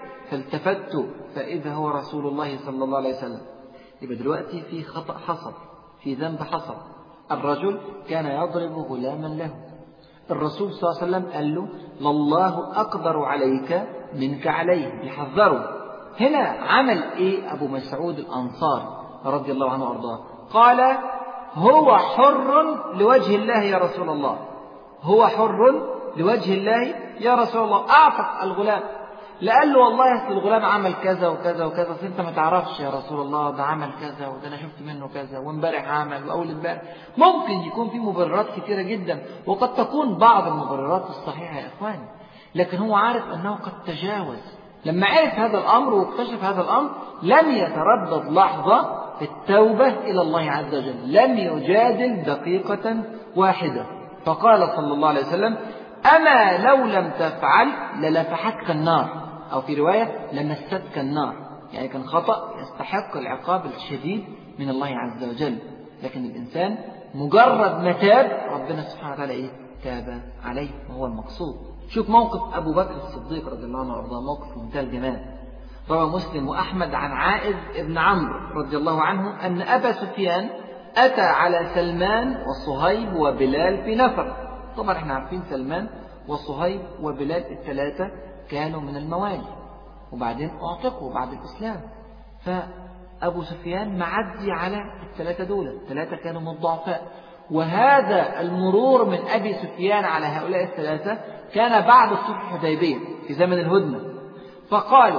S2: فالتفت فإذا هو رسول الله صلى الله عليه وسلم. يبقى دلوقتي في خطأ حصل، في ذنب حصل. الرجل كان يضرب غلاما له، الرسول صلى الله عليه وسلم قال له: لله أقدر عليك منك عليه، بيحذره. هنا عمل إيه أبو مسعود الأنصار رضي الله عنه وأرضاه؟ قال: هو حر لوجه الله يا رسول الله، هو حر لوجه الله يا رسول الله. أعتق الغلام، لا قال له والله الغلام عمل كذا وكذا وكذا، بس انت ما تعرفش يا رسول الله ده عمل كذا وده انا شفت منه كذا وامبارح عمل واول امبارح. ممكن يكون في مبررات كثيرة جدا، وقد تكون بعض المبررات الصحيحة يا اخواني، لكن هو عارف انه قد تجاوز. لما عرف هذا الامر واكتشف هذا الامر لم يتردد لحظة في التوبة الى الله عز وجل، لم يجادل دقيقة واحدة، فقال صلى الله عليه وسلم: أما لو لم تفعل للفحتك النار، أو في رواية لمستك النار. يعني كان خطأ يستحق العقاب الشديد من الله عز وجل، لكن الإنسان مجرد ما تاب ربنا سبحانه وتعالى إيه؟ تاب عليه، وهو المقصود. شوف موقف أبو بكر الصديق رضي الله عنه وأرضاه، موقف منتهى الجمال. روى مسلم وأحمد عن عائذ بن عمرو رضي الله عنه أن أبا سفيان أتى على سلمان وصهيب وبلال في نفر. طبعا احنا عارفين سلمان وصهيب وبلال الثلاثة كانوا من الموالي، وبعدين اعتقوا بعد الإسلام. فأبو سفيان معدي على الثلاثة دول، الثلاثة كانوا من الضعفاء، وهذا المرور من أبي سفيان على هؤلاء الثلاثة كان بعد صلح الحديبية في زمن الهدنة. فقالوا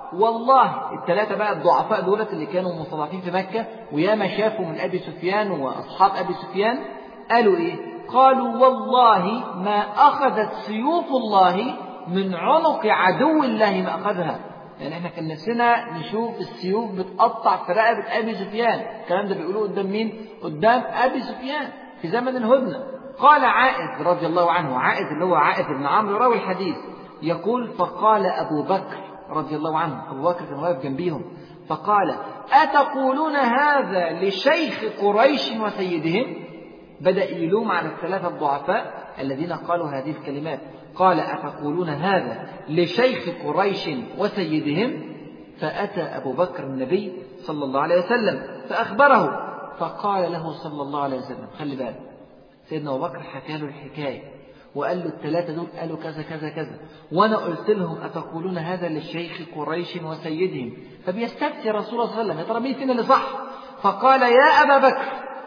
S2: والله الثلاثة بقى الضعفاء دولت اللي كانوا مستضعفين في مكة وياما شافوا من أبي سفيان وأصحاب أبي سفيان، قالوا إيه؟ قالوا والله ما أخذت سيوف الله من عنق عدو الله ما أخذها. يعني احنا كان نفسنا نشوف السيوف بتقطع في رقبة أبي سفيان. الكلام ده بيقولوه قدام مين؟ قدام أبي سفيان في زمن الهدنة. قال عائذ رضي الله عنه، عائذ اللي هو عائذ بن عمرو راوي الحديث، يقول: فقال أبو بكر رضي الله عنه، أبو بكر كان واقف جنبيهم، فقال: أتقولون هذا لشيخ قريش وسيدهم؟ بدأ يلوم على الثلاثة الضعفاء الذين قالوا هذه الكلمات. قال: أتقولون هذا لشيخ قريش وسيدهم؟ فأتى أبو بكر النبي صلى الله عليه وسلم فأخبره، فقال له صلى الله عليه وسلم، خلي بالك، سيدنا أبو بكر حكى له الحكاية وقال له الثلاثة دول قالوا كذا كذا كذا، وأنا قلت لهم أتقولون هذا للشيخ قريش وسيدهم؟ فبيستفتي رسول الله صلى الله عليه وسلم يا ترى مين فينا اللي صح؟ فقال: يا أبا بكر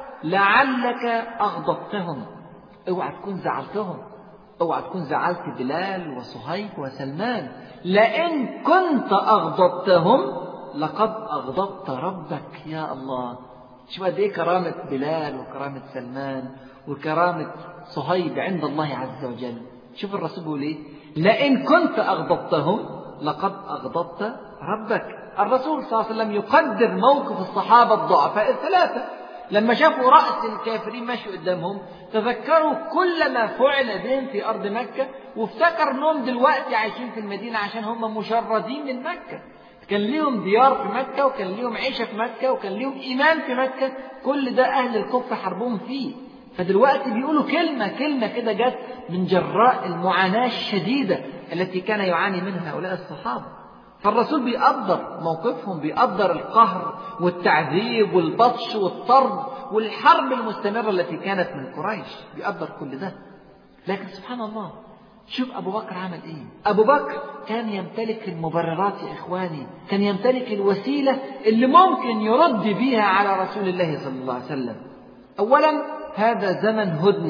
S2: لعلك أغضبتهم، اوعى تكون زعلتهم، اوعى تكون زعلت بلال وصهيب وسلمان، لئن كنت أغضبتهم لقد أغضبت ربك. يا الله، شوف قد ايه كرامة بلال وكرامة سلمان وكرامة صهيب عند الله عز وجل. شوف الرسول بيقول ايه؟ لئن كنت أغضبتهم لقد أغضبت ربك. الرسول صلى الله عليه وسلم يقدر موقف الصحابة الضعفاء الثلاثة لما شافوا رأس الكافرين ماشي قدامهم، تذكروا كل ما فعل بهم في أرض مكة، وافتكر انهم دلوقتي عايشين في المدينة عشان هم مشردين من مكة. كان ليهم ديار في مكة، وكان ليهم عيشة في مكة، وكان ليهم إيمان في مكة، كل ده أهل الكفر حربهم فيه. فدلوقتي بيقولوا كلمة كلمة كده جت من جراء المعاناة الشديدة التي كان يعاني منها هؤلاء الصحابة. فالرسول بيقدر موقفهم، بيقدر القهر والتعذيب والبطش والطرد والحرب المستمرة التي كانت من قريش، بيقدر كل ده. لكن سبحان الله، شوف أبو بكر عمل إيه. أبو بكر كان يمتلك المبررات يا إخواني، كان يمتلك الوسيلة اللي ممكن يرد بيها على رسول الله صلى الله عليه وسلم. أولا هذا زمن هدنة،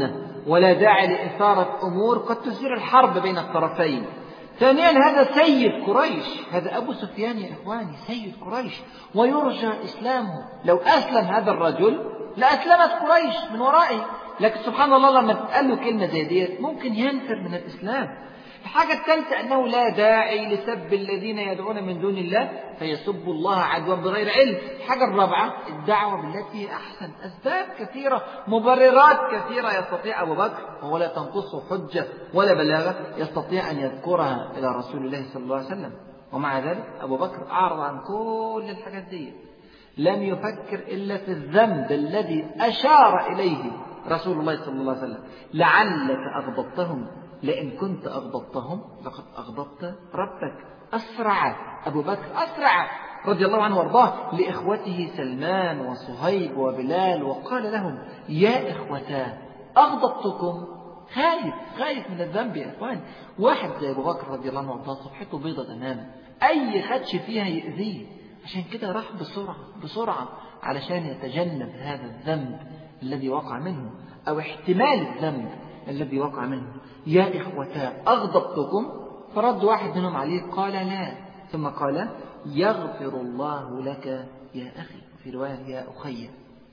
S2: ولا داعي لإثارة أمور قد تثير الحرب بين الطرفين. ثانيا هذا سيد قريش، هذا أبو سفيان يا إخواني سيد قريش ويرجى إسلامه. لو أسلم هذا الرجل لأسلمت قريش من ورائه، لكن سبحان الله لما تقال له كلمة زي ديت ممكن ينفر من الإسلام. الحاجة الثالثة أنه لا داعي لسب الذين يدعون من دون الله فيسبوا الله عدوا بغير علم. الحاجة الرابعة الدعوة بالتي هي أحسن. أسباب كثيرة، مبررات كثيرة يستطيع أبو بكر وهو لا تنقصه حجة ولا بلاغة يستطيع أن يذكرها إلى رسول الله صلى الله عليه وسلم. ومع ذلك أبو بكر أعرض عن كل الحاجات دي، لم يفكر إلا في الذنب الذي أشار إليه رسول الله صلى الله عليه وسلم: لعلك أغضبتهم، لئن كنت أغضبتهم لقد أغضبت ربك. أسرع أبو بكر أسرع رضي الله عنه وارضاه لإخوته سلمان وصهيب وبلال وقال لهم: يا إخوتا أغضبتكم؟ خايف خايف من الذنب يا إخوان. واحد زي أبو بكر رضي الله عنه وارضاه صفحته بيضة تماما، أي خدش فيها يأذيه، عشان كده راح بسرعة بسرعة علشان يتجنب هذا الذنب الذي وقع منه أو احتمال الذنب الذي وقع منه. يا إخوتا أغضبتكم؟ فرد واحد منهم عليه قال: لا. ثم قال: يغفر الله لك يا أخي، في رواية يا أخي.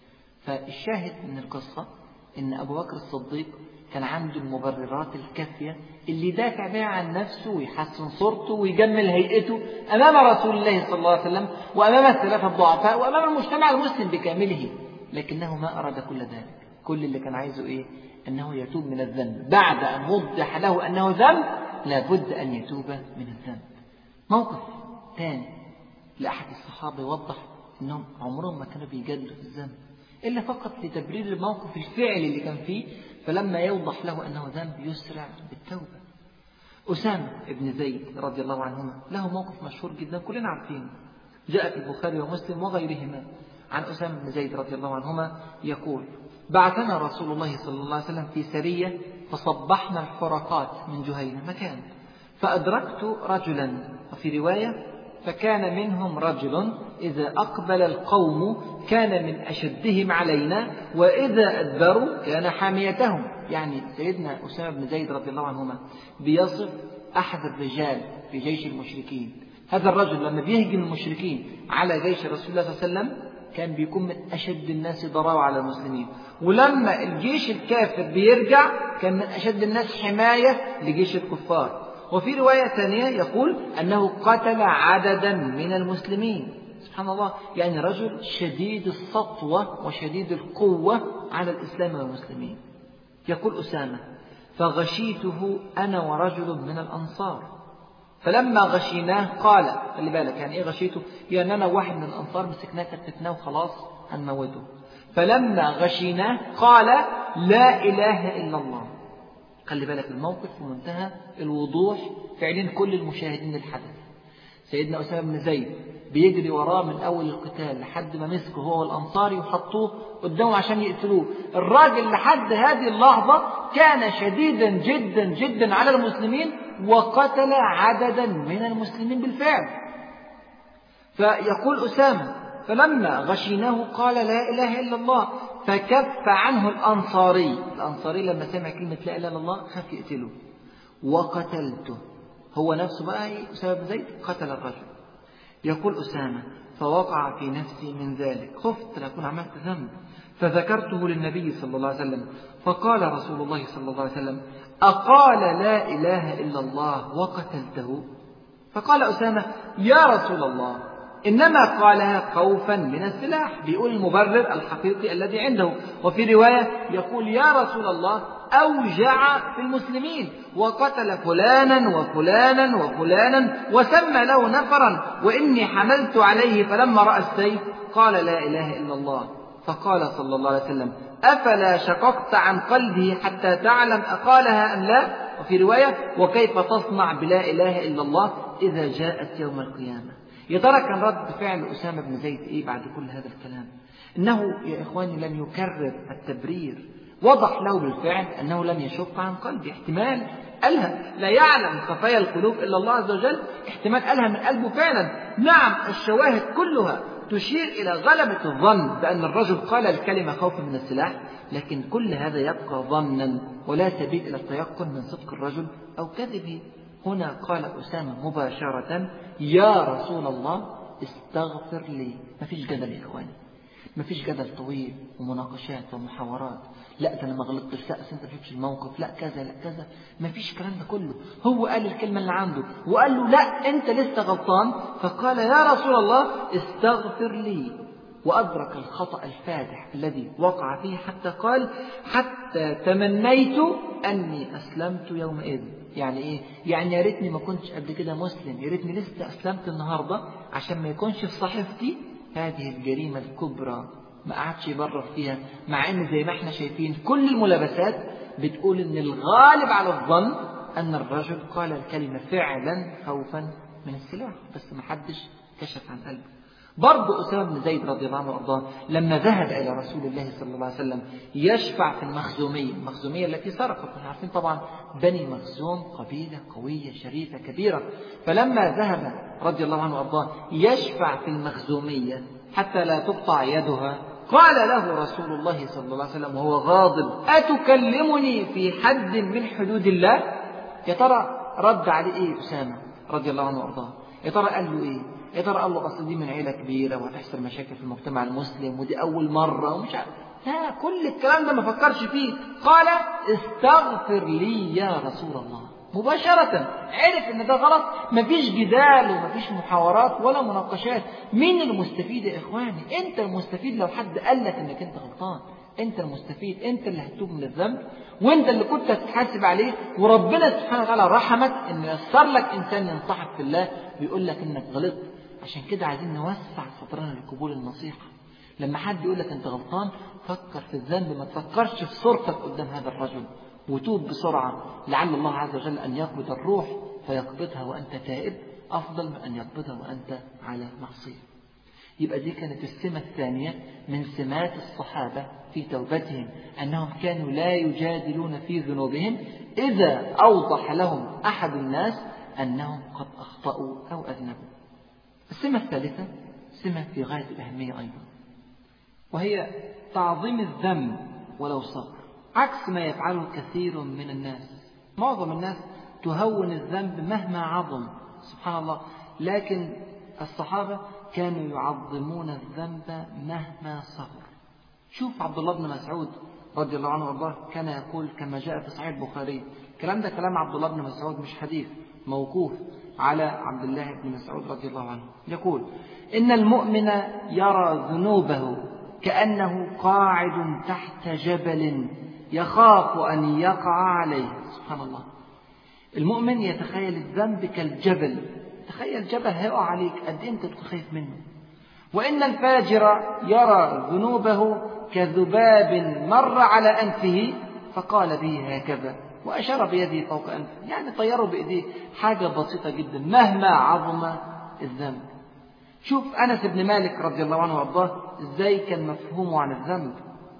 S2: فالشاهد من القصة إن أبو بكر الصديق كان عنده المبررات الكافية اللي دافع بها عن نفسه ويحسن صورته ويجمل هيئته أمام رسول الله صلى الله عليه وسلم وأمام الثلاثة الضعفاء وأمام المجتمع المسلم بكامله، لكنه ما أراد كل ذلك. كل اللي كان عايزه إيه؟ أنه يتوب من الذنب بعد أن وضح له أنه ذنب، لابد أن يتوب من الذنب. موقف ثاني لأحد الصحابة يوضح أنهم عمرهم ما كانوا بيجادلوا في الذنب إلا فقط لتبرير الموقف الفعلي اللي كان فيه، فلما يوضح له أنه ذنب يسرع بالتوبة. أسامة بن زيد رضي الله عنهما له موقف مشهور جدا كلنا عارفينه، جاء في البخاري ومسلم وغيرهما عن أسامة بن زيد رضي الله عنهما يقول: بعثنا رسول الله صلى الله عليه وسلم في سرية فصبحنا الحرقات من جهينة مكان، فأدركت رجلا، وفي رواية فكان منهم رجل إذا أقبل القوم كان من أشدهم علينا وإذا أدبروا كان حاميتهم. يعني سيدنا أسامة بن زيد رضي الله عنهما بيصف أحد الرجال في جيش المشركين. هذا الرجل لما بيهجم المشركين على جيش رسول الله صلى الله عليه وسلم كان بيكون من أشد الناس ضراوة على المسلمين، ولما الجيش الكافر بيرجع كان من أشد الناس حماية لجيش الكفار. وفي رواية ثانية يقول أنه قتل عددا من المسلمين. سبحان الله، يعني رجل شديد السطوة وشديد القوة على الإسلام والمسلمين. يقول أسامة: فغشيته أنا ورجل من الأنصار، فلما غشيناه قال، خلي بالك يعني إيه غشيته؟ يعني أنا واحد من الأنصار مسكناه كتفناه وخلاص هنموته. فلما غشيناه قال: لا إله إلا الله. خلي بالك الموقف في منتهى الوضوح في عينين كل المشاهدين للحدث. سيدنا أسامة بن زيد بيجري وراه من أول القتال لحد ما مسكه هو والأنصاري وحطوه قدامه عشان يقتلوه. الراجل لحد هذه اللحظة كان شديدا جدا جدا على المسلمين وقتل عددا من المسلمين بالفعل. فيقول أسامة: فلما غشيناه قال لا إله إلا الله، فكف عنه الأنصاري. الأنصاري لما سمع كلمة لا إله إلا الله خاف يقتله وقتلته. هو نفسه بقى أسامة بن زيد قتل الرجل. يقول أسامة: فوقع في نفسي من ذلك، خفت لأكون عملت ذنب، فذكرته للنبي صلى الله عليه وسلم، فقال رسول الله صلى الله عليه وسلم: أقال لا إله إلا الله وقتلته؟ فقال أسامة: يا رسول الله إنما قالها خوفا من السلاح، بيقول المبرر الحقيقي الذي عنده. وفي رواية يقول: يا رسول الله أوجع في المسلمين وقتل فلانا وفلانا وفلانا وسمى له نفرا، وإني حملت عليه فلما رأى السيف قال لا إله إلا الله. فقال صلى الله عليه وسلم: أفلا شققت عن قلبه حتى تعلم أقالها أم لا؟ وفي رواية: وكيف تصنع بلا إله إلا الله إذا جاءت يوم القيامة؟ يا ترى كان رد فعل أسامة بن زيد إيه بعد كل هذا الكلام؟ إنه يا إخواني لم يكرر التبرير، وضح له بالفعل أنه لم يشق عن قلبه. احتمال قالها، لا يعلم خفايا القلوب إلا الله عز وجل، احتمال قالها من قلبه فعلا. نعم الشواهد كلها تشير إلى غلبة الظن بأن الرجل قال الكلمة خوفا من السلاح، لكن كل هذا يبقى ظنا ولا سبيل إلى التيقن من صدق الرجل أو كذبه. هنا قال أسامة مباشرة: يا رسول الله استغفر لي. ما فيش جدل يا إخواني، ما فيش جدل طويل ومناقشات ومحاورات، لا ده أنا ما غلطتش، لا أنت ما فهمتش الموقف، لا كذا لا كذا، ما فيش الكلام ده كله. هو قال الكلمة اللي عنده وقال له لا أنت لسه غلطان، فقال: يا رسول الله استغفر لي. وأدرك الخطأ الفادح الذي وقع فيه، حتى قال: حتى تمنيت أني أسلمت يومئذ. يعني إيه؟ يعني يا ريتني ما كنتش قبل كده مسلم، يا ريتني لسه أسلمت النهاردة عشان ما يكونش في صحيفتي هذه الجريمة الكبرى. ما قعدش يبرر فيها، مع ان زي ما احنا شايفين كل الملابسات بتقول ان الغالب على الظن ان الرجل قال الكلمة فعلا خوفا من السلاح، بس ما حدش كشف عن قلبه. برضه أسامة بن زيد رضي الله عنه وارضاه لما ذهب إلى رسول الله صلى الله عليه وسلم يشفع في المخزومية، المخزومية التي سرقت، احنا عارفين طبعا بني مخزوم قبيلة قوية شريفة كبيرة، فلما ذهب رضي الله عنه وارضاه يشفع في المخزومية حتى لا تقطع يدها، قال له رسول الله صلى الله عليه وسلم وهو غاضب: أتكلمني في حد من حدود الله؟ يا ترى رد عليه إيه أسامة رضي الله عنه وارضاه؟ يا ترى قال له إيه؟ يا ترى قال له أصل دي من عيلة كبيرة وهتحصل مشاكل في المجتمع المسلم ودي أول مرة ومش عارف؟ لا، كل الكلام ده ما فكرش فيه، قال: استغفر لي يا رسول الله. مباشرة عرف ان ده غلط، مفيش جدال ومفيش محاورات ولا مناقشات. مين المستفيد يا إخواني؟ أنت المستفيد لو حد قال لك انك انت غلطان، أنت المستفيد، أنت اللي هتتوب من الذنب وأنت اللي كنت هتتحاسب عليه، وربنا سبحانه وتعالى رحمك إن يسر لك إنسان ينصحك في الله ويقول لك إنك غلطت. عشان كده عايزين نوسع صدرنا لقبول النصيحة. لما حد يقول لك أنت غلطان فكر في الذنب، ما تفكرش في صورتك قدام هذا الرجل، وتوب بسرعة لعل الله عز وجل أن يقبض الروح فيقبضها وأنت تائب أفضل من أن يقبضها وأنت على معصية. يبقى دي كانت السمة الثانية من سمات الصحابة في توبتهم، أنهم كانوا لا يجادلون في ذنوبهم إذا أوضح لهم أحد الناس أنهم قد أخطأوا أو أذنبوا. السمة الثالثة سمة في غاية الأهمية أيضا، وهي تعظيم الذنب ولو صغر، عكس ما يفعله كثير من الناس. معظم الناس تهون الذنب مهما عظم، سبحان الله، لكن الصحابة كانوا يعظمون الذنب مهما صغر. شوف عبد الله بن مسعود رضي الله عنه وارضاه كان يقول كما جاء في صحيح البخاري، الكلام ده كلام عبد الله بن مسعود مش حديث، موقوف على عبد الله بن مسعود رضي الله عنه، يقول: إن المؤمن يرى ذنوبه كأنه قاعد تحت جبل يخاف أن يقع عليه. سبحان الله، المؤمن يتخيل الذنب كالجبل، تخيل جبل هيقع عليك قد أنت تخاف منه. وإن الفاجر يرى ذنوبه كذباب مر على أنفه فقال به هكذا وأشار بيده فوق أنفه، يعني طيره بإيديه، حاجة بسيطة جدا مهما عظم الذنب. شوف أنس بن مالك رضي الله عنه وارضاه إزاي كان مفهومه عن الذنب،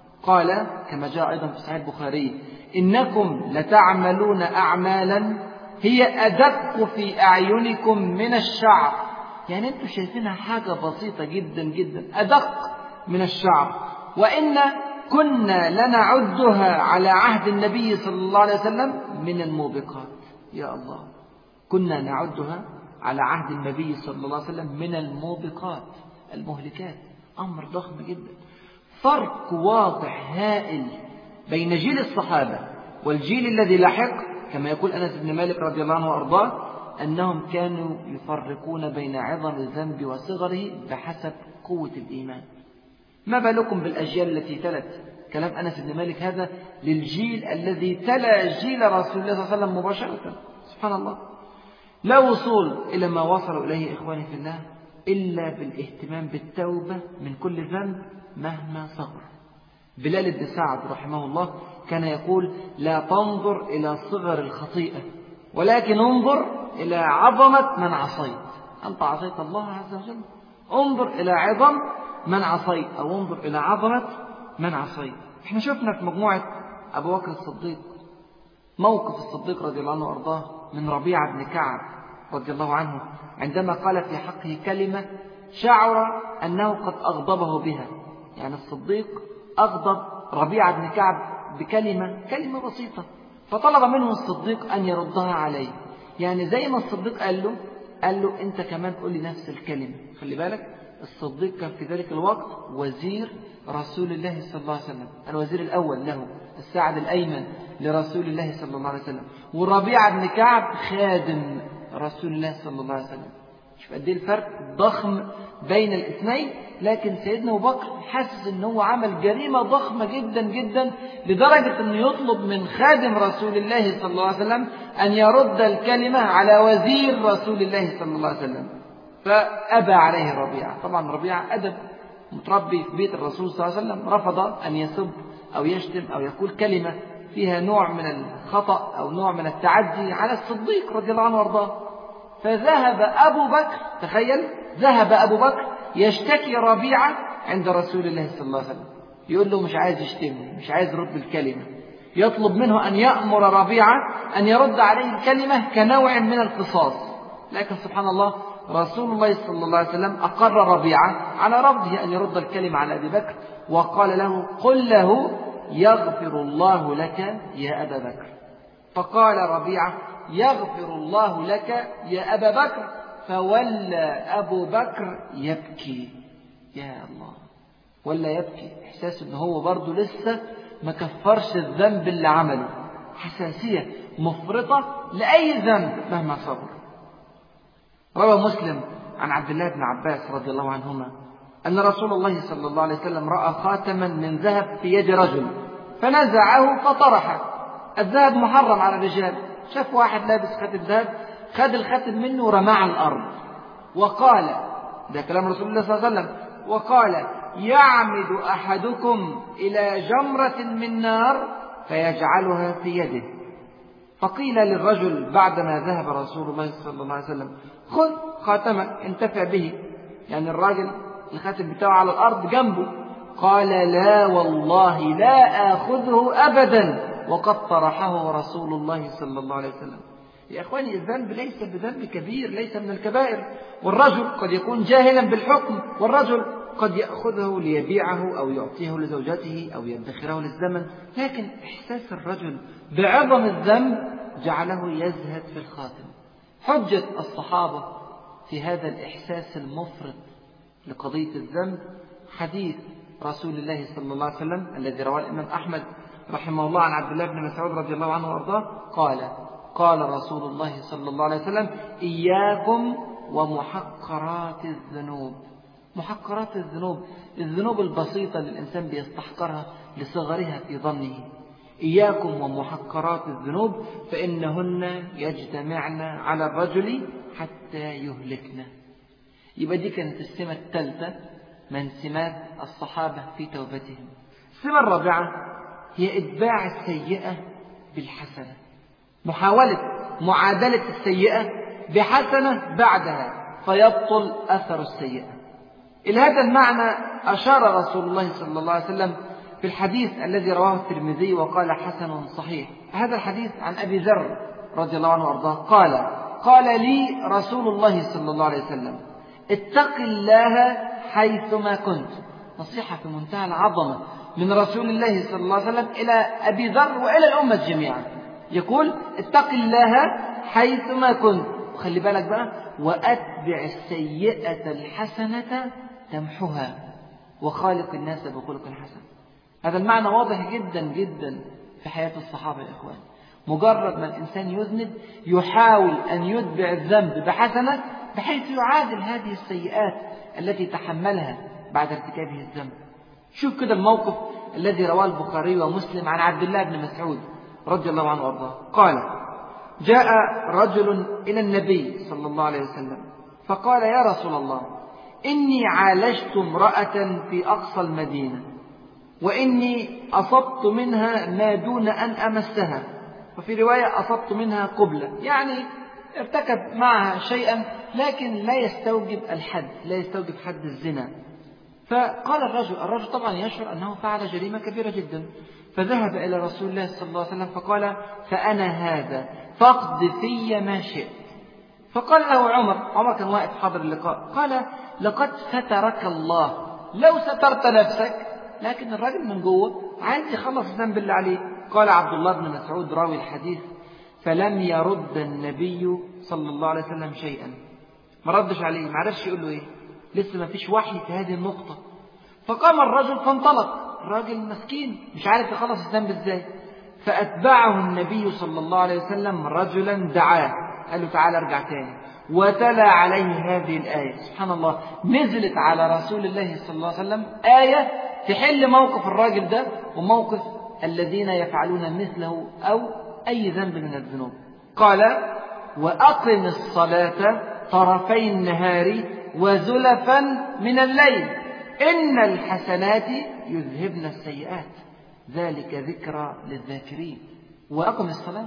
S2: قال كما جاء أيضا في صحيح البخاري: إنكم لتعملون أعمالا هي أدق في أعينكم من الشعر. يعني أنتم شايفينها حاجة بسيطة جدا جدا، أدق من الشعر، وإن كنا لنعدها على عهد النبي صلى الله عليه وسلم من الموبقات. يا الله، كنا نعدها على عهد النبي صلى الله عليه وسلم من الموبقات، المهلكات، أمر ضخم جدا. فرق واضح هائل بين جيل الصحابة والجيل الذي لحق، كما يقول أنس بن مالك رضي الله عنه وأرضاه أنهم كانوا يفرقون بين عظم الذنب وصغره بحسب قوة الإيمان. ما بالكم بالأجيال التي تلت؟ كلام أنس بن مالك هذا للجيل الذي تلا جيل رسول الله صلى الله عليه وسلم مباشرة. سبحان الله، لا وصول إلى ما وصلوا إليه إخواني في الله إلا بالاهتمام بالتوبة من كل ذنب مهما صغر. بلال بن سعد رحمه الله كان يقول: لا تنظر إلى صغر الخطيئة ولكن انظر إلى عظمة من عصيت. أنت عصيت الله عز وجل، انظر إلى عظم من عصيت، أو انظر إلى عظمة من عصيت. احنا شفنا في مجموعة أبو بكر الصديق موقف الصديق رضي الله عنه وأرضاه من ربيعة بن كعب رضي الله عنه عندما قال في حقه كلمة شعر أنه قد أغضبه بها. يعني الصديق أغضب ربيعة بن كعب بكلمة كلمة بسيطة، فطلب منه الصديق أن يردها عليه. يعني زي ما الصديق قال له قال له أنت كمان قول لي نفس الكلمة. خلي بالك الصديق كان في ذلك الوقت وزير رسول الله صلى الله عليه وسلم، الوزير الأول له، الساعد الأيمن لرسول الله صلى الله عليه وسلم، وربيعة بن كعب خادم رسول الله صلى الله عليه وسلم. شوف قد ايه الفرق ضخم بين الاثنين. لكن سيدنا أبو بكر حاسس ان هو عمل جريمة ضخمة جدا جدا، لدرجة انه يطلب من خادم رسول الله صلى الله عليه وسلم ان يرد الكلمة على وزير رسول الله صلى الله عليه وسلم. فأبى عليه ربيعة. طبعا ربيعة أدب متربي في بيت الرسول صلى الله عليه وسلم، رفض أن يسب أو يشتم أو يقول كلمة فيها نوع من الخطأ أو نوع من التعدي على الصديق رضي الله عنه وارضاه. فذهب أبو بكر، تخيل، ذهب أبو بكر يشتكي ربيعة عند رسول الله صلى الله عليه وسلم، يقول له مش عايز يشتمه، مش عايز يرد الكلمة، يطلب منه أن يأمر ربيعة أن يرد عليه الكلمة كنوع من القصاص. لكن سبحان الله رسول الله صلى الله عليه وسلم أقر ربيعة على رفضه أن يرد الكلمة على أبي بكر، وقال له قل له يغفر الله لك يا أبا بكر. فقال ربيعة يغفر الله لك يا أبا بكر، فولى أبو بكر يبكي. يا الله، ولا يبكي، إحساس أنه هو برضه لسه ما كفرش الذنب اللي عمله، حساسية مفرطة لأي ذنب مهما صبر. روى مسلم عن عبد الله بن عباس رضي الله عنهما أن رسول الله صلى الله عليه وسلم رأى خاتما من ذهب في يد رجل فنزعه فطرحه. الذهب محرم على الرجال، شاف واحد لابس خاتم ذهب، خد الخاتم منه ورماه على الأرض، وقال، ده كلام رسول الله صلى الله عليه وسلم، وقال يعمد أحدكم إلى جمرة من نار فيجعلها في يده. فقيل للرجل بعدما ذهب رسول الله صلى الله عليه وسلم خذ خاتمك انتفع به، يعني الراجل الخاتم بتاعه على الأرض جنبه. قال لا والله لا آخذه أبدا وقد طرحه رسول الله صلى الله عليه وسلم. يا أخواني الذنب ليس بذنب كبير، ليس من الكبائر، والرجل قد يكون جاهلا بالحكم، والرجل قد يأخذه ليبيعه أو يعطيه لزوجته أو يدخره للزمن، لكن إحساس الرجل بعظم الذنب جعله يزهد في الخاتم. حجة الصحابة في هذا الإحساس المفرط لقضية الذنب حديث رسول الله صلى الله عليه وسلم الذي رواه الإمام أحمد رحمه الله عن عبد الله بن مسعود رضي الله عنه وارضاه قال قال رسول الله صلى الله عليه وسلم إياكم ومحقرات الذنوب. محقرات الذنوب، الذنوب البسيطة اللي الإنسان بيستحقرها لصغرها في ظنه. إياكم ومحقرات الذنوب فإنهن يجتمعن على الرجل حتى يهلكنا. يبقى دي كانت السمة الثالثة من سمات الصحابة في توبتهم. السمة الرابعة هي إتباع السيئة بالحسنة، محاولة معادلة السيئة بحسنة بعدها فيبطل أثر السيئة. إلى هذا المعنى أشار رسول الله صلى الله عليه وسلم في الحديث الذي رواه الترمذي وقال حسن صحيح. هذا الحديث عن أبي ذر رضي الله عنه وارضاه قال قال لي رسول الله صلى الله عليه وسلم اتق الله حيثما كنت. نصيحة في منتهى العظمة من رسول الله صلى الله عليه وسلم إلى أبي ذر وإلى الأمة جميعا، يقول اتق الله حيثما كنت، وخلي بالك بقى وأتبع السيئة الحسنة تمحها وخالق الناس بخلق حسن. هذا المعنى واضح جدا جدا في حياة الصحابة يا إخوان. مجرد ما الإنسان يذنب يحاول أن يتبع الذنب بحسنة بحيث يعادل هذه السيئات التي تحملها بعد ارتكابه الذنب. شوف كده الموقف الذي رواه البخاري ومسلم عن عبد الله بن مسعود رضي الله عنه وارضاه قال جاء رجل إلى النبي صلى الله عليه وسلم فقال يا رسول الله إني عالجت امرأة في أقصى المدينة وإني أصبت منها ما دون أن أمسها، وفي رواية أصبت منها قبلة، يعني ارتكب معها شيئا لكن لا يستوجب الحد، لا يستوجب حد الزنا. فقال الرجل الرجل طبعا يشعر أنه فعل جريمة كبيرة جدا، فذهب إلى رسول الله صلى الله عليه وسلم فقال فأنا هذا فاقض في ما شئت. فقال له عمر، عمر كان واقف حاضر اللقاء، قال لقد سترك الله لو سترت نفسك، لكن الراجل من جوه عايز يخلص الذنب اللي عليه. قال عبد الله بن مسعود راوي الحديث: فلم يرد النبي صلى الله عليه وسلم شيئا، ما ردش عليه، ما عرفش يقول له ايه، لسه ما فيش وحي في هذه النقطة. فقام الرجل فانطلق، الراجل مسكين مش عارف يخلص الذنب ازاي. فأتبعه النبي صلى الله عليه وسلم رجلا دعاه، قال له تعالى ارجع تاني، وتلا عليه هذه الآية. سبحان الله، نزلت على رسول الله صلى الله عليه وسلم آية تحل موقف الراجل ده وموقف الذين يفعلون مثله أو أي ذنب من الذنوب. قال: وأقم الصلاة طرفي النهار وزلفا من الليل إن الحسنات يذهبن السيئات ذلك ذكرى للذاكرين. وأقم الصلاة،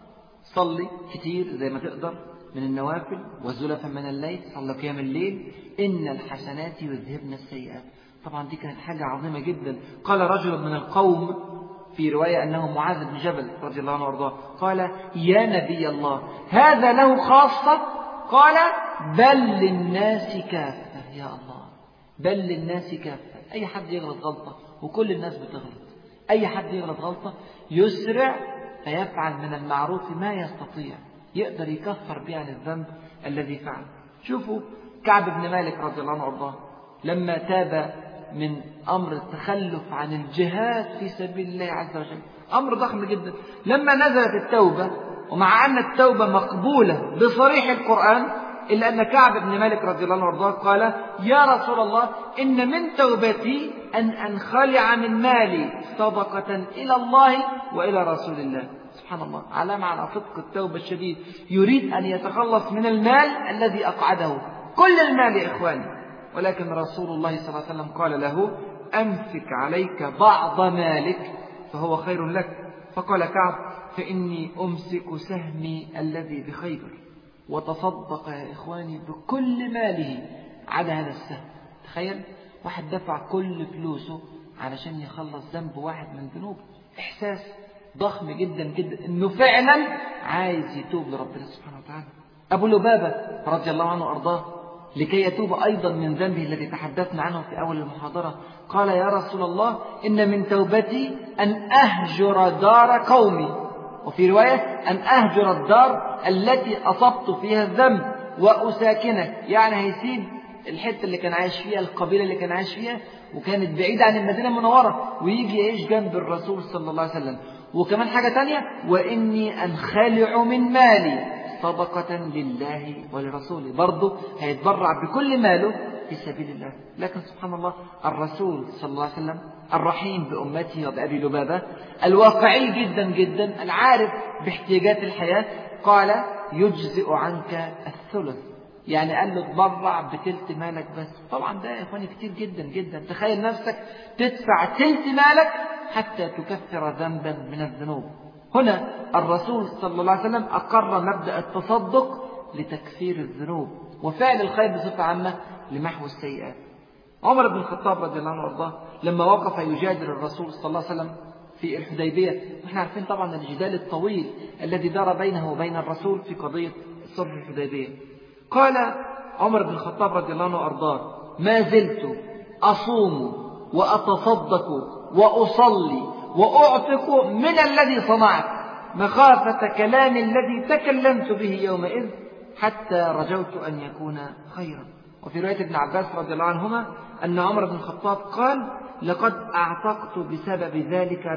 S2: صلي كتير زي ما تقدر من النوافل، وزلفا من الليل، صلى قيام الليل، إن الحسنات يذهبن السيئات. طبعا دي كانت حاجة عظيمة جدا. قال رجل من القوم في رواية أنه معاذ بن جبل رضي الله عنه وارضاه، قال: يا نبي الله هذا له خاصة؟ قال: بل للناس كافة. يا الله، بل للناس كافة، أي حد يغلط غلطة وكل الناس بتغلط، أي حد يغلط غلطة يسرع فيفعل من المعروف ما يستطيع، يقدر يكفر به عن الذنب الذي فعل. شوفوا كعب بن مالك رضي الله عنه وارضاه لما تاب من أمر التخلف عن الجهاد في سبيل الله عز وجل، أمر ضخم جدا، لما نزلت التوبة، ومع أن التوبة مقبولة بصريح القرآن، إلا أن كعب بن مالك رضي الله عنه وارضاه قال: يا رسول الله إن من توبتي أن أنخلع من مالي صدقة إلى الله وإلى رسول الله. سبحان الله، علامة على صدق التوبة الشديد، يريد أن يتخلص من المال الذي أقعده، كل المال يا إخواني، ولكن رسول الله صلى الله عليه وسلم قال له: أمسك عليك بعض مالك فهو خير لك. فقال كعب: فإني أمسك سهمي الذي بخيبر. وتصدق يا إخواني بكل ماله على هذا السهم. تخيل واحد دفع كل فلوسه علشان يخلص ذنب واحد من ذنوبه، إحساس ضخم جدا جدا إنه فعلا عايز يتوب لربنا سبحانه وتعالى. أبو لبابة رضي الله عنه وأرضاه لكي يتوب أيضا من ذنبه الذي تحدثنا عنه في أول المحاضرة قال: يا رسول الله إن من توبتي أن أهجر دار قومي، وفي رواية أن أهجر الدار التي أصبت فيها الذنب وأساكنه، يعني هيسيب الحتة اللي كان عايش فيها، القبيلة اللي كان عايش فيها وكانت بعيدة عن المدينة المنورة، ويجي يعيش جنب الرسول صلى الله عليه وسلم. وكمان حاجة تانية: وإني أنخلع من مالي صدقة لله ولرسوله، برضه هيتبرع بكل ماله في سبيل الله. لكن سبحان الله، الرسول صلى الله عليه وسلم الرحيم بأمته وبأبي لبابة، الواقعي جدا جدا، العارف باحتياجات الحياة، قال: يجزئ عنك الثلث، يعني قال له تبرع بتلت مالك بس. طبعا ده يا إخواني كتير جدا جدا، تخيل نفسك تدفع تلت مالك حتى تكفر ذنبا من الذنوب. هنا الرسول صلى الله عليه وسلم أقر مبدأ التصدق لتكفير الذنوب وفعل الخير بصفة عامة لمحو السيئات. عمر بن الخطاب رضي الله عنه وارضاه لما وقف يجادل الرسول صلى الله عليه وسلم في الحديبية، نحن عارفين طبعا الجدال الطويل الذي دار بينه وبين الرسول في قضية صلح الحديبية، قال عمر بن الخطاب رضي الله عنه وارضاه: ما زلت أصوم وأتصدق وأصلي وأعتق من الذي صنعت مخافة كلام الذي تكلمت به يومئذ حتى رجوت أن يكون خيرا. وفي رواية ابن عباس رضي الله عنهما أن عمر بن الخطاب قال: لقد أعتقت بسبب ذلك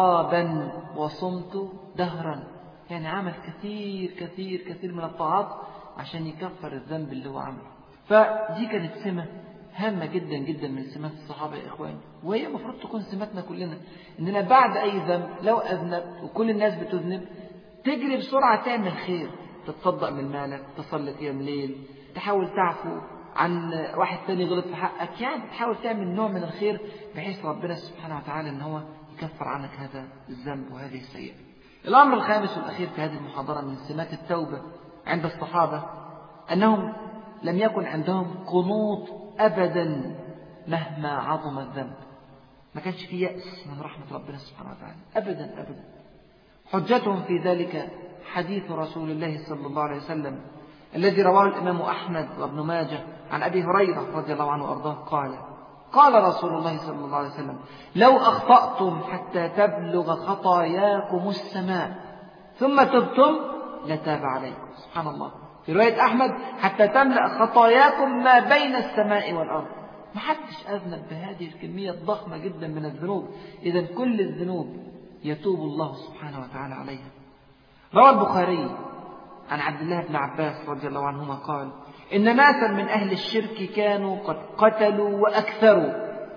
S2: رقابا وصمت دهرا، يعني عمل كثير كثير كثير من الطاعات عشان يكفر الذنب اللي هو عمله. فدي كانت سمة هامة جدا جدا من سمات الصحابة يا إخواني، وهي المفروض تكون سماتنا كلنا، إننا بعد أي ذنب لو أذنب وكل الناس بتذنب تجري بسرعة تعمل خير، تتصدق من مالك، تصلي قيام ليل، تحاول تعفو عن واحد ثاني غلط في حقك، يعني تحاول تعمل نوع من الخير بحيث ربنا سبحانه وتعالى إن هو يكفر عنك هذا الذنب وهذه السيئة. الأمر الخامس والأخير في هذه المحاضرة من سمات التوبة عند الصحابة أنهم لم يكن عندهم قنوط أبدا مهما عظم الذنب، ما كانش في يأس من رحمة ربنا سبحانه وتعالى أبدا أبدا. حجتهم في ذلك حديث رسول الله صلى الله عليه وسلم الذي رواه الإمام أحمد وابن ماجه عن أبي هريرة رضي الله عنه وأرضاه قال قال رسول الله صلى الله عليه وسلم لو أخطأتم حتى تبلغ خطاياكم السماء ثم تبتم لتاب عليكم. سبحان الله. في رواية أحمد حتى تملأ خطاياكم ما بين السماء والأرض. ما حدش أذنب بهذه الكمية الضخمة جدا من الذنوب. إذا كل الذنوب يتوب الله سبحانه وتعالى عليها. روى البخاري عن عبد الله بن عباس رضي الله عنهما قال إن ناسا من أهل الشرك كانوا قد قتلوا وأكثروا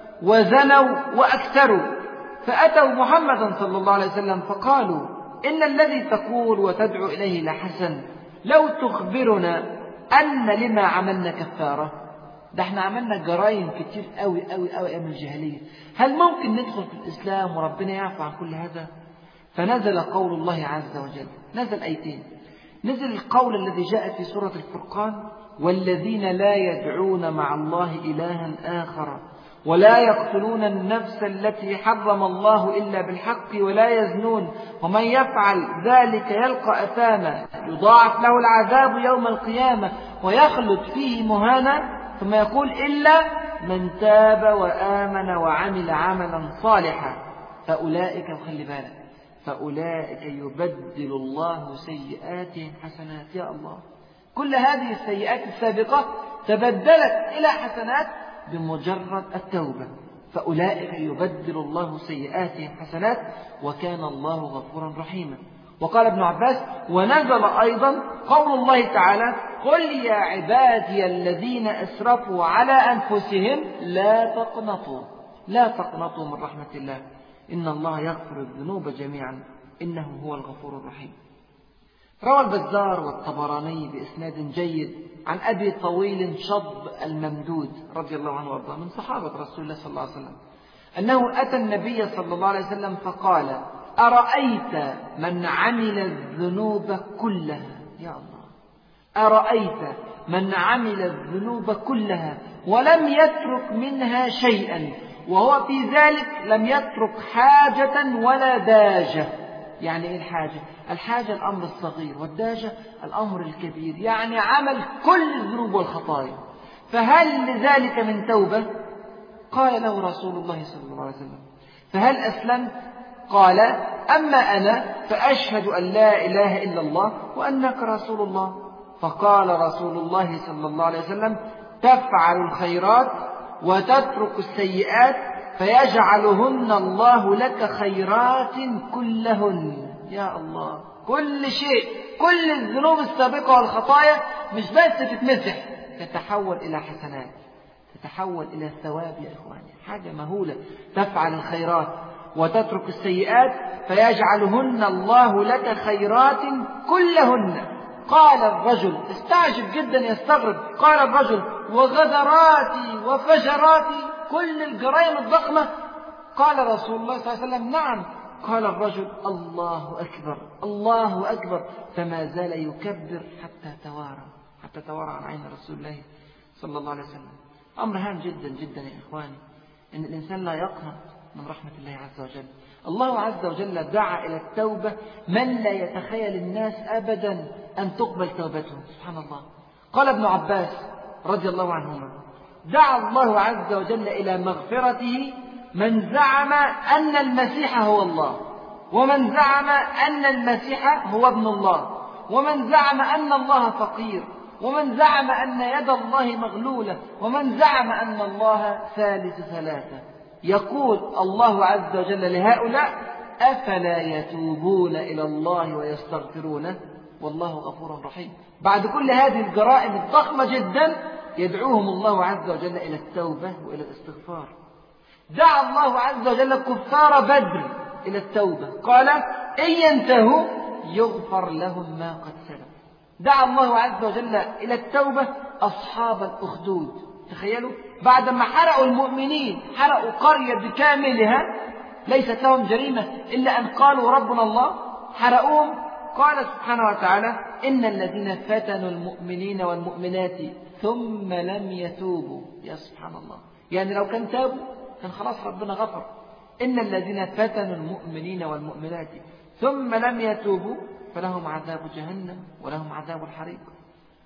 S2: وزنوا وأكثروا فأتوا محمدا صلى الله عليه وسلم فقالوا إن الذي تقول وتدعو إليه لحسن لو تخبرنا أن لما عملنا كفارة. ده احنا عملنا جرائم كتير قوي قوي قوي أيام الجاهلية، هل ممكن ندخل في الإسلام وربنا يعفو عن كل هذا؟ فنزل قول الله عز وجل، نزل آيتين. نزل القول الذي جاء في سورة الفرقان والذين لا يدعون مع الله إلها آخر ولا يقتلون النفس التي حرم الله إلا بالحق ولا يزنون ومن يفعل ذلك يلقى أثاما يضاعف له العذاب يوم القيامة ويخلد فيه مهانا ثم يقول إلا من تاب وآمن وعمل عملا صالحا فأولئك وخلي بالك فأولئك يبدل الله سيئاتهم حسنات. يا الله، كل هذه السيئات السابقة تبدلت إلى حسنات بمجرد التوبة. فأولئك يبدل الله سيئاتهم حسنات وكان الله غفورا رحيما. وقال ابن عباس ونزل أيضا قول الله تعالى قل يا عبادي الذين أسرفوا على أنفسهم لا تقنطوا لا تقنطوا من رحمة الله إن الله يغفر الذنوب جميعا إنه هو الغفور الرحيم. روى البزار والطبراني بإسناد جيد عن أبي طويل شض الممدود رضي الله عنه وارضاه من صحابة رسول الله صلى الله عليه وسلم أنه أتى النبي صلى الله عليه وسلم فقال أرأيت من عمل الذنوب كلها. يا الله، أرأيت من عمل الذنوب كلها ولم يترك منها شيئا وهو في ذلك لم يترك حاجة ولا داجة. يعني إيه الحاجة؟ الحاجة الأمر الصغير والداجة الأمر الكبير، يعني عمل كل الذنوب والخطايا، فهل لذلك من توبة؟ قال له رسول الله صلى الله عليه وسلم فهل أسلمت؟ قال أما أنا فأشهد أن لا إله إلا الله وأنك رسول الله. فقال رسول الله صلى الله عليه وسلم تفعل الخيرات وتترك السيئات فيجعلهن الله لك خيرات كلهن. يا الله، كل شيء، كل الذنوب السابقة والخطايا مش بس تتمسح، تتحول إلى حسنات، تتحول إلى ثواب. يا إخواني، حاجة مهولة. تفعل الخيرات وتترك السيئات فيجعلهن الله لك خيرات كلهن. قال الرجل، استعجب جدا يستغرب، قال الرجل وغدراتي وفجراتي، كل الجرائم الضخمة؟ قال رسول الله صلى الله عليه وسلم نعم. قال الرجل الله أكبر الله أكبر، فما زال يكبر حتى توارى حتى توارى عن عين رسول الله صلى الله عليه وسلم. أمر هام جدا جدا يا إخواني، إن الإنسان لا يقنط من رحمة الله عز وجل. الله عز وجل دعا إلى التوبة من لا يتخيل الناس أبدا أن تقبل توبتهم. سبحان الله. قال ابن عباس رضي الله عنهما دعا الله عز وجل إلى مغفرته من زعم أن المسيح هو الله، ومن زعم أن المسيح هو ابن الله، ومن زعم أن الله فقير، ومن زعم أن يد الله مغلولة، ومن زعم أن الله ثالث ثلاثة. يقول الله عز وجل لهؤلاء أفلا يتوبون إلى الله ويستغفرونه والله غفور رحيم. بعد كل هذه الجرائم الضخمة جدا يدعوهم الله عز وجل إلى التوبة وإلى الاستغفار. دعا الله عز وجل كفار بدر إلى التوبة، قال إن ينتهوا يغفر لهم ما قد سلف. دعا الله عز وجل إلى التوبة أصحاب الأخدود. تخيلوا، بعدما حرقوا المؤمنين، حرقوا قرية بكاملها ليست لهم جريمة إلا أن قالوا ربنا الله، حرقوهم. قال سبحانه وتعالى إن الذين فتنوا المؤمنين والمؤمنات ثم لم يتوبوا. يا سبحان الله، يعني لو كان تابوا كان خلاص ربنا غفر. إن الذين فتنوا المؤمنين والمؤمنات ثم لم يتوبوا فلهم عذاب جهنم ولهم عذاب الحريق.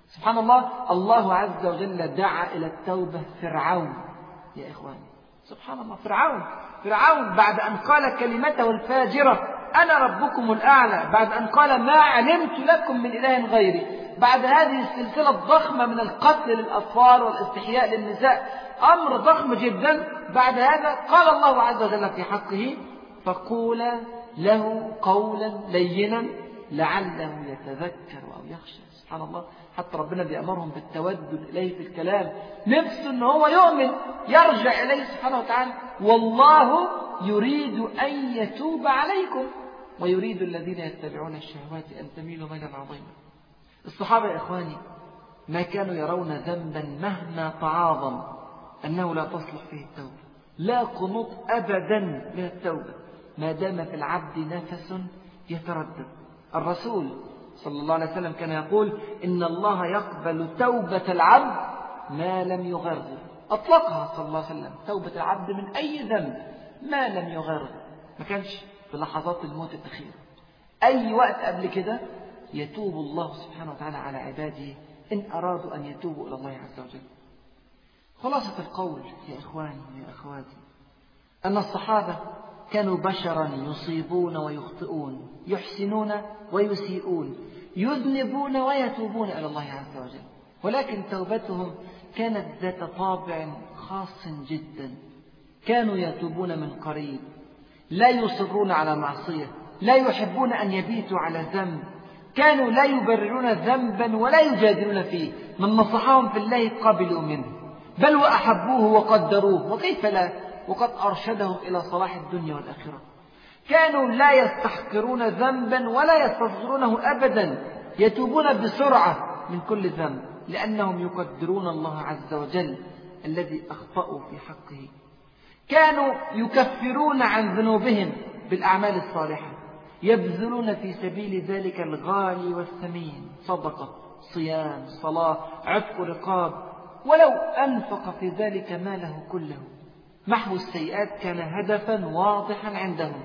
S2: سبحان الله، الله عز وجل دعا إلى التوبة فرعون يا إخواني. سبحان الله، فرعون فرعون بعد أن قال كلمته الفاجرة أنا ربكم الأعلى، بعد أن قال ما علمت لكم من إله غيري، بعد هذه السلسلة الضخمة من القتل للأطفال والاستحياء للنساء، أمر ضخم جدا، بعد هذا قال الله عز وجل في حقه فقولا له قولا لينا لعله يتذكر أو يخشى. سبحان الله، حتى ربنا بيأمرهم بالتودد إليه في الكلام، نفسه أنه هو يؤمن يرجع إليه سبحانه وتعالى. والله يريد أن يتوب عليكم ويريد الذين يتبعون الشهوات أن تميلوا ميلا عظيما. الصحابة يا إخواني ما كانوا يرون ذنبا مهما تعاظم أنه لا تصلح فيه التوبة، لا قنوط أبدا من التوبة ما دام في العبد نفس يتردد. الرسول صلى الله عليه وسلم كان يقول إن الله يقبل توبة العبد ما لم يغرغر، أطلقها صلى الله عليه وسلم، توبة العبد من أي ذنب ما لم يغرغر، ما كانش في لحظات الموت الأخيرة، أي وقت قبل كده يتوب الله سبحانه وتعالى على عباده إن أرادوا أن يتوبوا إلى الله عز وجل. خلاصة القول يا إخواني يا أخواتي أن الصحابة كانوا بشرا يصيبون ويخطئون، يحسنون ويسيئون، يذنبون ويتوبون إلى الله عز وجل، ولكن توبتهم كانت ذات طابع خاص جدا. كانوا يتوبون من قريب، لا يصرون على معصية، لا يحبون أن يبيتوا على ذنب، كانوا لا يبررون ذنبا ولا يجادلون فيه، من نصحهم في الله قبلوا منه بل وأحبوه وقدروه، وكيف لا وقد أرشدهم إلى صلاح الدنيا والآخرة. كانوا لا يستحقرون ذنبا ولا يستصغرونه أبدا، يتوبون بسرعة من كل ذنب لأنهم يقدرون الله عز وجل الذي أخطأوا في حقه. كانوا يكفرون عن ذنوبهم بالأعمال الصالحة، يبذلون في سبيل ذلك الغالي والثمين، صدقة، صيام، صلاة، عتق رقاب، ولو أنفق في ذلك ماله كله. محو السيئات كان هدفا واضحا عندهم،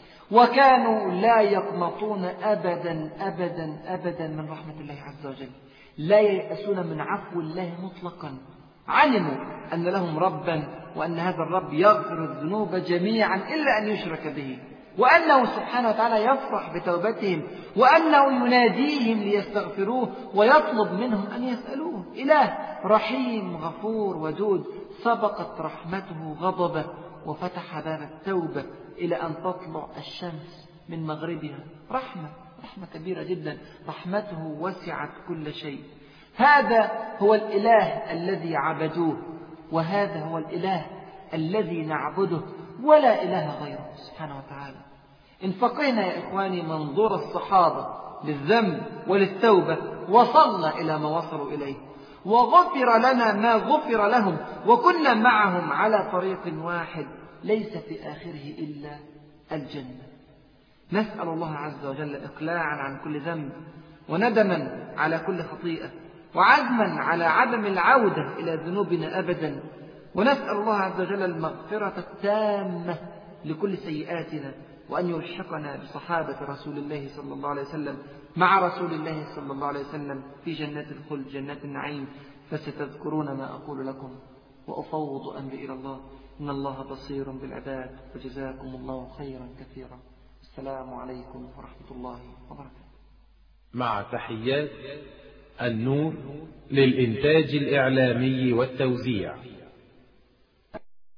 S2: وكانوا لا يقنطون أبدا أبدا أبدا من رحمة الله عز وجل، لا ييأسون من عفو الله مطلقا. علموا أن لهم ربا وأن هذا الرب يغفر الذنوب جميعا إلا أن يشرك به، وأنه سبحانه وتعالى يفرح بتوبتهم، وأنه يناديهم ليستغفروه ويطلب منهم أن يسألوه. إله رحيم غفور ودود، سبقت رحمته غضبه وفتح باب التوبة إلى أن تطلع الشمس من مغربها. رحمة رحمة كبيرة جدا، رحمته وسعت كل شيء. هذا هو الإله الذي عبدوه، وهذا هو الإله الذي نعبده، ولا إله غيره سبحانه وتعالى. إن فقهنا يا إخواني منظور الصحابة للذنب وللتوبة وصلنا إلى ما وصلوا إليه، وغفر لنا ما غفر لهم، وكنا معهم على طريق واحد ليس في آخره إلا الجنة. نسأل الله عز وجل إقلاعا عن كل ذنب، وندما على كل خطيئة، وعزما على عدم العودة إلى ذنوبنا أبدا، ونسأل الله عز وجل المغفرة التامة لكل سيئاتنا، وأن يلحقنا بصحابة رسول الله صلى الله عليه وسلم مع رسول الله صلى الله عليه وسلم في جنات الخلد، جنات النعيم. فستذكرون ما أقول لكم وأفوض أمري إلى الله، إن الله بصير بالعباد، وجزاكم الله خيرا كثيرا. السلام عليكم ورحمة الله وبركاته.
S1: مع تحيات النور للإنتاج الإعلامي والتوزيع.